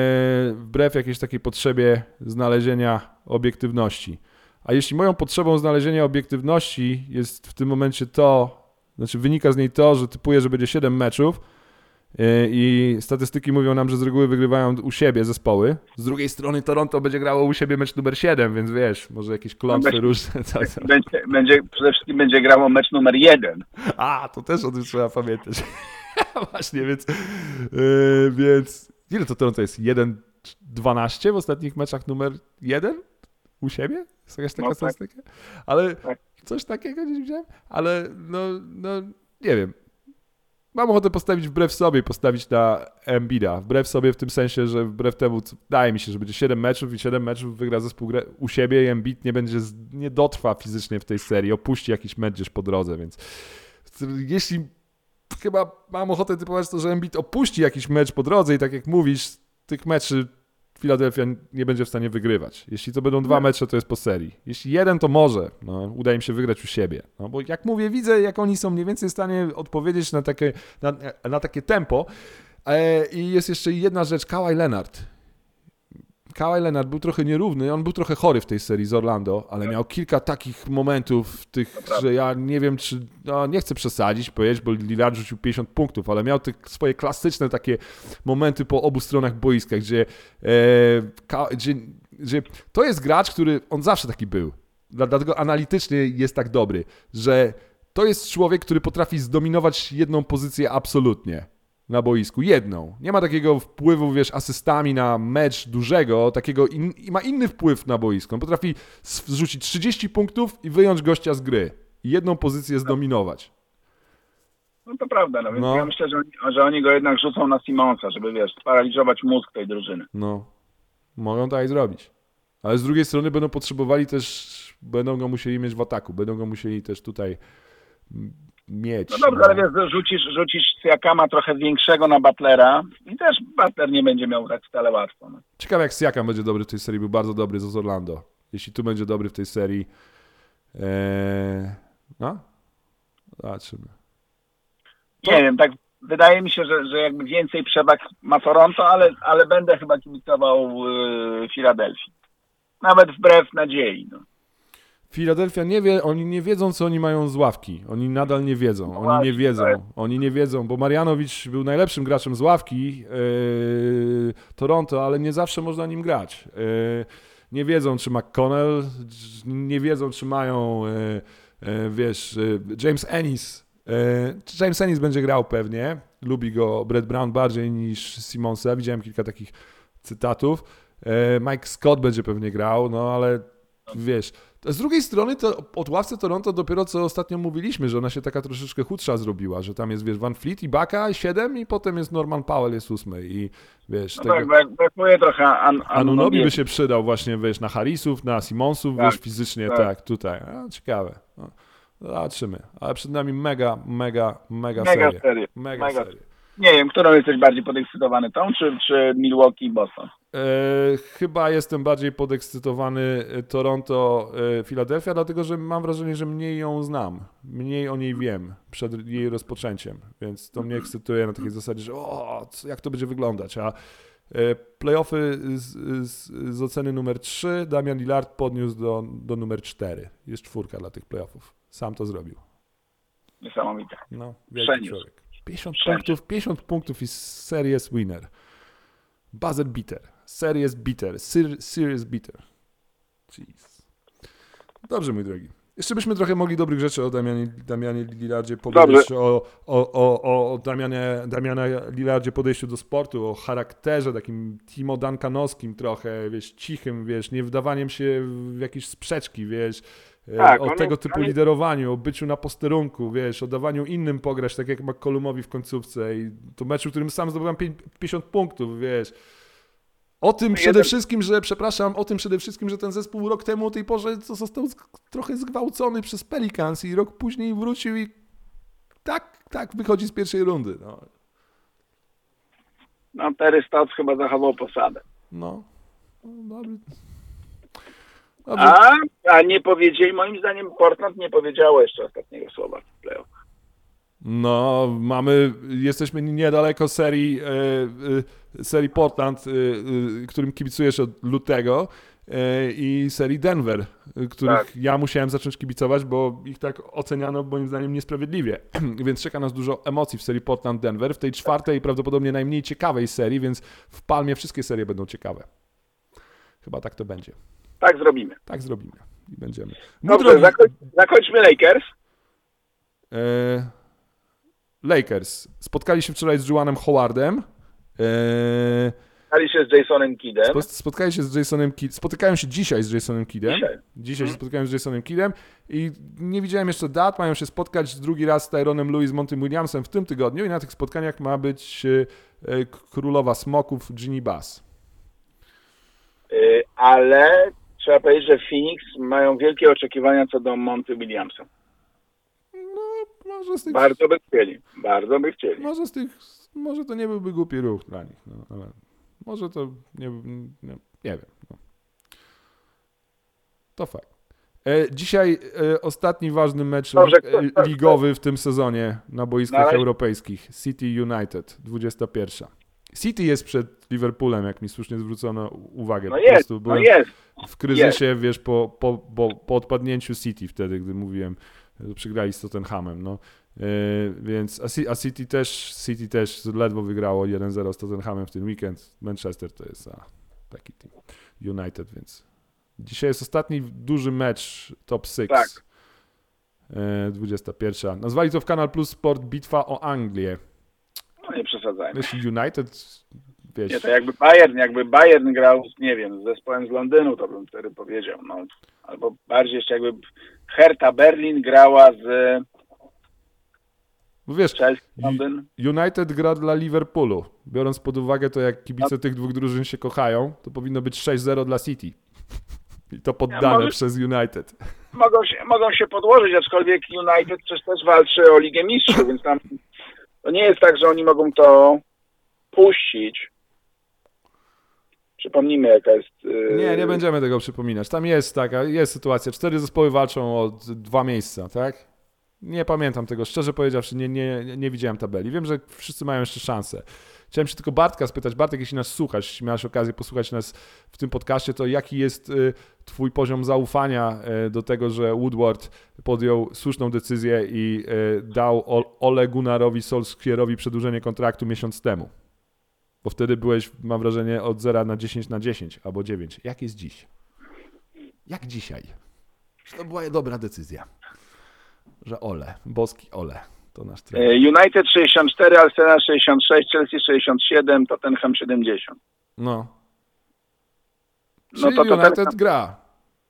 wbrew jakiejś takiej potrzebie znalezienia obiektywności. A jeśli moją potrzebą znalezienia obiektywności jest w tym momencie to, znaczy wynika z niej to, że typuję, że będzie siedem meczów e, i statystyki mówią nam, że z reguły wygrywają u siebie zespoły. Z drugiej strony Toronto będzie grało u siebie mecz numer siedem, więc wiesz, może jakieś klątwy Będzie- różne. Tak, tak. Będzie, będzie, przede wszystkim będzie grało mecz numer jeden. A, to też o tym trzeba pamiętać. Właśnie, więc, yy, więc ile to Toronto jest? jeden dwanaście w ostatnich meczach numer jeden u siebie? Jest jakaś taka No tak. statystyka? Ale Tak. coś takiego gdzieś widziałem? Ale no, no, nie wiem. Mam ochotę postawić wbrew sobie, postawić na Embida. Wbrew sobie w tym sensie, że wbrew temu, co wydaje mi się, że będzie siedem meczów i siedem meczów wygra zespół grę u siebie i Embiid nie będzie, z- nie dotrwa fizycznie w tej serii, opuści jakiś mecz gdzieś po drodze, więc jeśli chyba mam ochotę typować to, że Embiid opuści jakiś mecz po drodze i tak jak mówisz, tych meczy Philadelphia nie będzie w stanie wygrywać. Jeśli to będą dwa mecze, to jest po serii. Jeśli jeden, to może. No, uda im się wygrać u siebie. No, bo jak mówię, widzę, jak oni są mniej więcej w stanie odpowiedzieć na takie, na, na takie tempo. E, I jest jeszcze jedna rzecz. Kawhi Leonard. Kawhi Leonard był trochę nierówny, on był trochę chory w tej serii z Orlando, ale miał kilka takich momentów, tych, że ja nie wiem, czy, no nie chcę przesadzić, powiedzieć, bo Lillard rzucił pięćdziesiąt punktów, ale miał te swoje klasyczne takie momenty po obu stronach boiska, gdzie, e, Ka- gdzie, gdzie to jest gracz, który, on zawsze taki był, Dla- dlatego analitycznie jest tak dobry, że to jest człowiek, który potrafi zdominować jedną pozycję absolutnie na boisku, jedną. Nie ma takiego wpływu, wiesz, asystami na mecz dużego, takiego in, i ma inny wpływ na boisko. On potrafi zrzucić trzydzieści punktów i wyjąć gościa z gry. I jedną pozycję zdominować. No to prawda, no więc No. ja myślę, że oni, że oni go jednak rzucą na Simonsa, żeby, wiesz, sparaliżować mózg tej drużyny. No, mogą tak i zrobić. Ale z drugiej strony będą potrzebowali też, będą go musieli mieć w ataku, będą go musieli też tutaj m- mieć. No dobrze, ale wiesz, rzucisz, rzucisz Siakama trochę większego na Butlera i też Butler nie będzie miał tak wcale łatwo. No. Ciekawe jak Siakam będzie dobry w tej serii, był bardzo dobry z Orlando. Jeśli tu będzie dobry w tej serii, ee, no, zobaczymy. To- Nie wiem, tak wydaje mi się, że, że jakby więcej przewag ma Toronto, ale, ale będę chyba kibicował yy, Filadelfii. Nawet wbrew nadziei. No. Philadelphia nie wie, oni nie wiedzą, co oni mają z ławki. Oni nadal nie wiedzą. Oni właśnie, nie wiedzą. to jest- Oni nie wiedzą, bo Marjanovic był najlepszym graczem z ławki yy, Toronto, ale nie zawsze można nim grać. Yy, nie wiedzą, czy McConnell, nie wiedzą, czy mają, yy, yy, wiesz, yy, James Ennis. Yy, James Ennis będzie grał pewnie. Lubi go Brett Brown bardziej niż Simonsa. Widziałem kilka takich cytatów. Yy, Mike Scott będzie pewnie grał, no ale wiesz, Z drugiej strony to od ławce Toronto dopiero co ostatnio mówiliśmy, że ona się taka troszeczkę chudsza zrobiła, że tam jest, wiesz, Van Fleet, Ibaka siedem i potem jest Norman Powell jest ósmy i wiesz... No tego... tak, brak- brakuje trochę an, Anunobi by się przydał właśnie, wiesz, na Harrisów, na Simonsów, Tak, wiesz, fizycznie, tak, tak. tutaj. A, ciekawe. No, zobaczymy. Ale przed nami mega, mega, mega, Mega serie. serie. Mega, Mega. serie. Nie wiem, którą jesteś bardziej podekscytowany, tą czy, czy Milwaukee i Boston? E, chyba jestem bardziej podekscytowany Toronto, e, Philadelphia, dlatego że mam wrażenie, że mniej ją znam. Mniej o niej wiem przed jej rozpoczęciem, więc to mnie ekscytuje na takiej zasadzie, że o, co, jak to będzie wyglądać, a e, playoffy z, z, z oceny numer trzy Damian Lillard podniósł do, do numer cztery. Jest czwórka dla tych playoffów. Sam to zrobił. Niesamowite. No, wielki Przeniósł. człowiek. pięćdziesiąt Wszędzie. punktów, pięćdziesiąt punktów i series winner. Buzzer beater. Series beater. Ser, series beater. Jeez. Dobrze, mój drogi. Jeszcze byśmy trochę mogli dobrych rzeczy o Damianie, Damianie Lillardzie powiedzieć, o, o, o, o Damianie, Damiana Lillardzie podejściu do sportu, o charakterze takim Timo Duncanowskim trochę, wiesz, cichym, wiesz, nie wdawaniem się w jakieś sprzeczki, wiesz, Tak, o on tego jest- typu on jest- liderowaniu, o byciu na posterunku, wiesz, o dawaniu innym pograć, tak jak McCollumowi w końcówce i to meczu, w którym sam zdobyłem pięćdziesiąt punktów, wiesz. O tym przede jeden- wszystkim, że, przepraszam, o tym przede wszystkim, że ten zespół rok temu o tej porze to został z, trochę zgwałcony przez Pelicans i rok później wrócił i tak, tak wychodzi z pierwszej rundy. No, No, Terry Stotts chyba zachował posadę. no, no dobry. Dobrze. A, a nie powiedzieli, moim zdaniem Portland nie powiedziało jeszcze ostatniego słowa w playoff. No, mamy, jesteśmy niedaleko serii, e, e, serii Portland, e, e, którym kibicujesz od lutego e, i serii Denver, e, których Tak. ja musiałem zacząć kibicować, bo ich tak oceniano moim zdaniem niesprawiedliwie. Więc czeka nas dużo emocji w serii Portland-Denver, w tej czwartej prawdopodobnie najmniej ciekawej serii, więc w palmie wszystkie serie będą ciekawe. Chyba tak to będzie. Tak zrobimy. Tak zrobimy i będziemy. Mój Dobrze, drogi, zakoń, zakończmy Lakers. E, Lakers. Spotkali się wczoraj z Juanem Howardem. E, Stali się z Jasonem Kiddem. spo- spotkali się z Jasonem Kidd. Spotykają się dzisiaj z Jasonem Kiddem. Dzisiaj. Dzisiaj się spotkają z Jasonem Kiddem i nie widziałem jeszcze dat. Mają się spotkać drugi raz z Tyronem Lewis, Montym Williamsem w tym tygodniu i na tych spotkaniach ma być e, e, królowa smoków Ginny Bass. Y, ale trzeba powiedzieć, że Phoenix mają wielkie oczekiwania co do Monty Williamsa. No, może z tych... Bardzo by chcieli. Bardzo by chcieli. Może z tych, może to nie byłby głupi ruch dla nich, no, ale może to nie, nie, nie wiem. No. To fakt. E, dzisiaj e, ostatni ważny mecz Dobrze, li, kto- e, ligowy w tym sezonie na boiskach Na razie- europejskich. City United, dwudziesta pierwsza. City jest przed Liverpoolem, jak mi słusznie zwrócono uwagę. No Po jest, prostu no byłem jest. w kryzysie, wiesz, po, po, po, po odpadnięciu City wtedy, gdy mówiłem, że przegrali z Tottenhamem, no. Yy, więc, a, Ci- a City też City też ledwo wygrało jeden zero z Tottenhamem w ten weekend. Manchester to jest a, taki team. United, więc dzisiaj jest ostatni duży mecz top sześć. Tak. Yy, dwudziesta pierwsza. Nazwali to w Kanal Plus Sport bitwa o Anglię. No nie przesadzajmy. Jeśli United, wiesz, Nie, to jakby Bayern, jakby Bayern grał, nie wiem, z zespołem z Londynu, to bym wtedy powiedział. No. Albo bardziej jeszcze jakby Hertha Berlin grała z bo wiesz, Chelsea Londyn. United gra dla Liverpoolu. Biorąc pod uwagę to, jak kibice tych dwóch drużyn się kochają, to powinno być sześć zero dla City. I to poddane Ja może- przez United. Mogą się, mogą się podłożyć, aczkolwiek United przecież też walczy o Ligę Mistrzów, więc tam to nie jest tak, że oni mogą to puścić. Przypomnijmy, jaka jest... Yy... Nie, nie będziemy tego przypominać. Tam jest taka, jest sytuacja. Cztery zespoły walczą o d- dwa miejsca, tak? Nie pamiętam tego, szczerze powiedziawszy, nie, nie, nie widziałem tabeli. Wiem, że wszyscy mają jeszcze szansę. Chciałem się tylko Bartka spytać. Bartek, jeśli nas słuchasz, jeśli miałeś okazję posłuchać nas w tym podcaście, to jaki jest y, twój poziom zaufania y, do tego, że Woodward podjął słuszną decyzję i y, dał o, Ole Gunnarowi Solskjaerowi przedłużenie kontraktu miesiąc temu? Bo wtedy byłeś, mam wrażenie, od zera na dziesięć na dziesięć albo dziewięć. Jak jest dziś? Jak dzisiaj? Że to była dobra decyzja. Że Ole, boski Ole, to nasz trener. Yy, United sześćdziesiąt cztery, Arsenal sześćdziesiąt sześć, Chelsea sześćdziesiąt siedem, Tottenham siedemdziesiąt. No. No Czyli to United Tottenham- gra.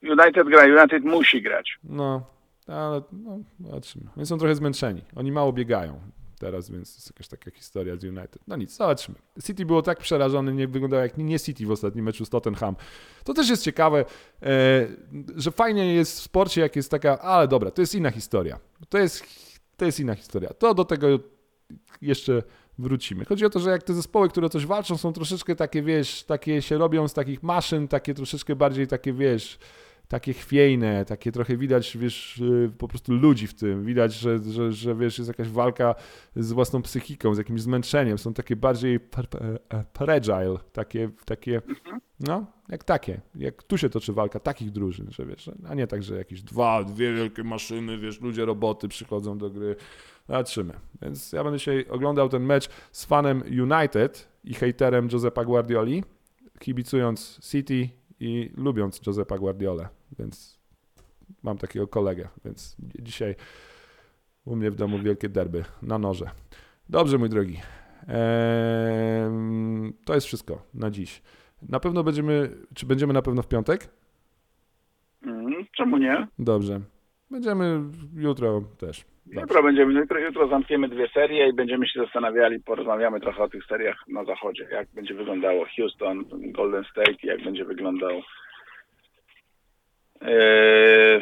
United gra, United musi grać. No, ale no, zobaczymy. Oni są trochę zmęczeni. Oni mało biegają teraz, więc jest jakaś taka historia z United. No nic, zobaczymy. City było tak przerażone, nie wyglądało jak nie City w ostatnim meczu z Tottenham. To też jest ciekawe, e, że fajnie jest w sporcie, jak jest taka, ale dobra, to jest inna historia. To jest, to jest inna historia. To do tego jeszcze wrócimy. Chodzi o to, że jak te zespoły, które o coś walczą, są troszeczkę takie, wiesz, takie się robią z takich maszyn, takie troszeczkę bardziej takie, wiesz, takie chwiejne, takie trochę widać, wiesz, po prostu ludzi w tym. Widać, że, że, że wiesz, jest jakaś walka z własną psychiką, z jakimś zmęczeniem. Są takie bardziej fragile, takie, takie, no, jak takie. Jak tu się toczy walka takich drużyn, że wiesz, a nie tak, że jakieś dwa, dwie wielkie maszyny, wiesz, ludzie, roboty przychodzą do gry. Zobaczymy. Więc ja będę dzisiaj oglądał ten mecz z fanem United i hejterem Josepa Guardioli, kibicując City i lubiąc Josepa Guardiolę, więc mam takiego kolegę, więc dzisiaj u mnie w domu wielkie derby na noże. Dobrze, mój drogi. Eee, to jest wszystko na dziś. Na pewno będziemy, czy będziemy na pewno w piątek? Mm, czemu nie? Dobrze. Będziemy jutro też. Dobrze. Jutro będziemy, jutro, jutro zamkniemy dwie serie i będziemy się zastanawiali, porozmawiamy trochę o tych seriach na zachodzie, jak będzie wyglądało Houston, Golden State, jak będzie wyglądał yy...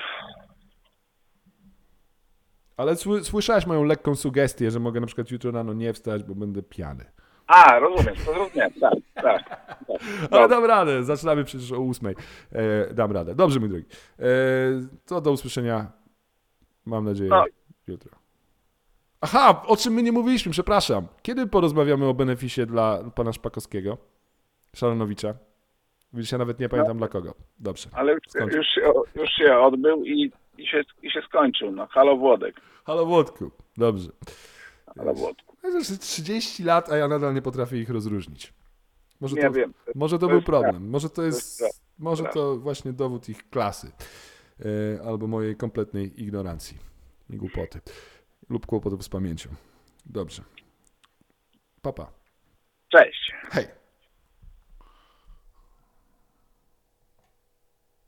Ale sły, słyszałeś moją lekką sugestię, że mogę na przykład jutro rano nie wstać, bo będę pijany. A, rozumiem, to rozumiem, tak, tak. tak. Ale dam radę, zaczynamy przecież o ósmej. E, dam radę. Dobrze, mój drogi. E, to do usłyszenia, mam nadzieję, No. jutro. Aha, o czym my nie mówiliśmy, przepraszam. Kiedy porozmawiamy o beneficie dla pana Szpakowskiego, Szaranowicza? Widzisz, ja nawet nie pamiętam dla kogo. Dobrze. Ale już, Skończę. już, się, już się odbył i, i, się, i się skończył, no. Halo Włodek, Halo Włodku. Dobrze. halo Włodku. Znaczy trzydzieści lat, a ja nadal nie potrafię ich rozróżnić. Może Nie to, wiem. Może to, to był jest problem. Może to jest, jest może to właśnie dowód ich klasy. E, albo mojej kompletnej ignorancji i głupoty. Lub kłopotów z pamięcią. Dobrze. Papa. Cześć. Hej.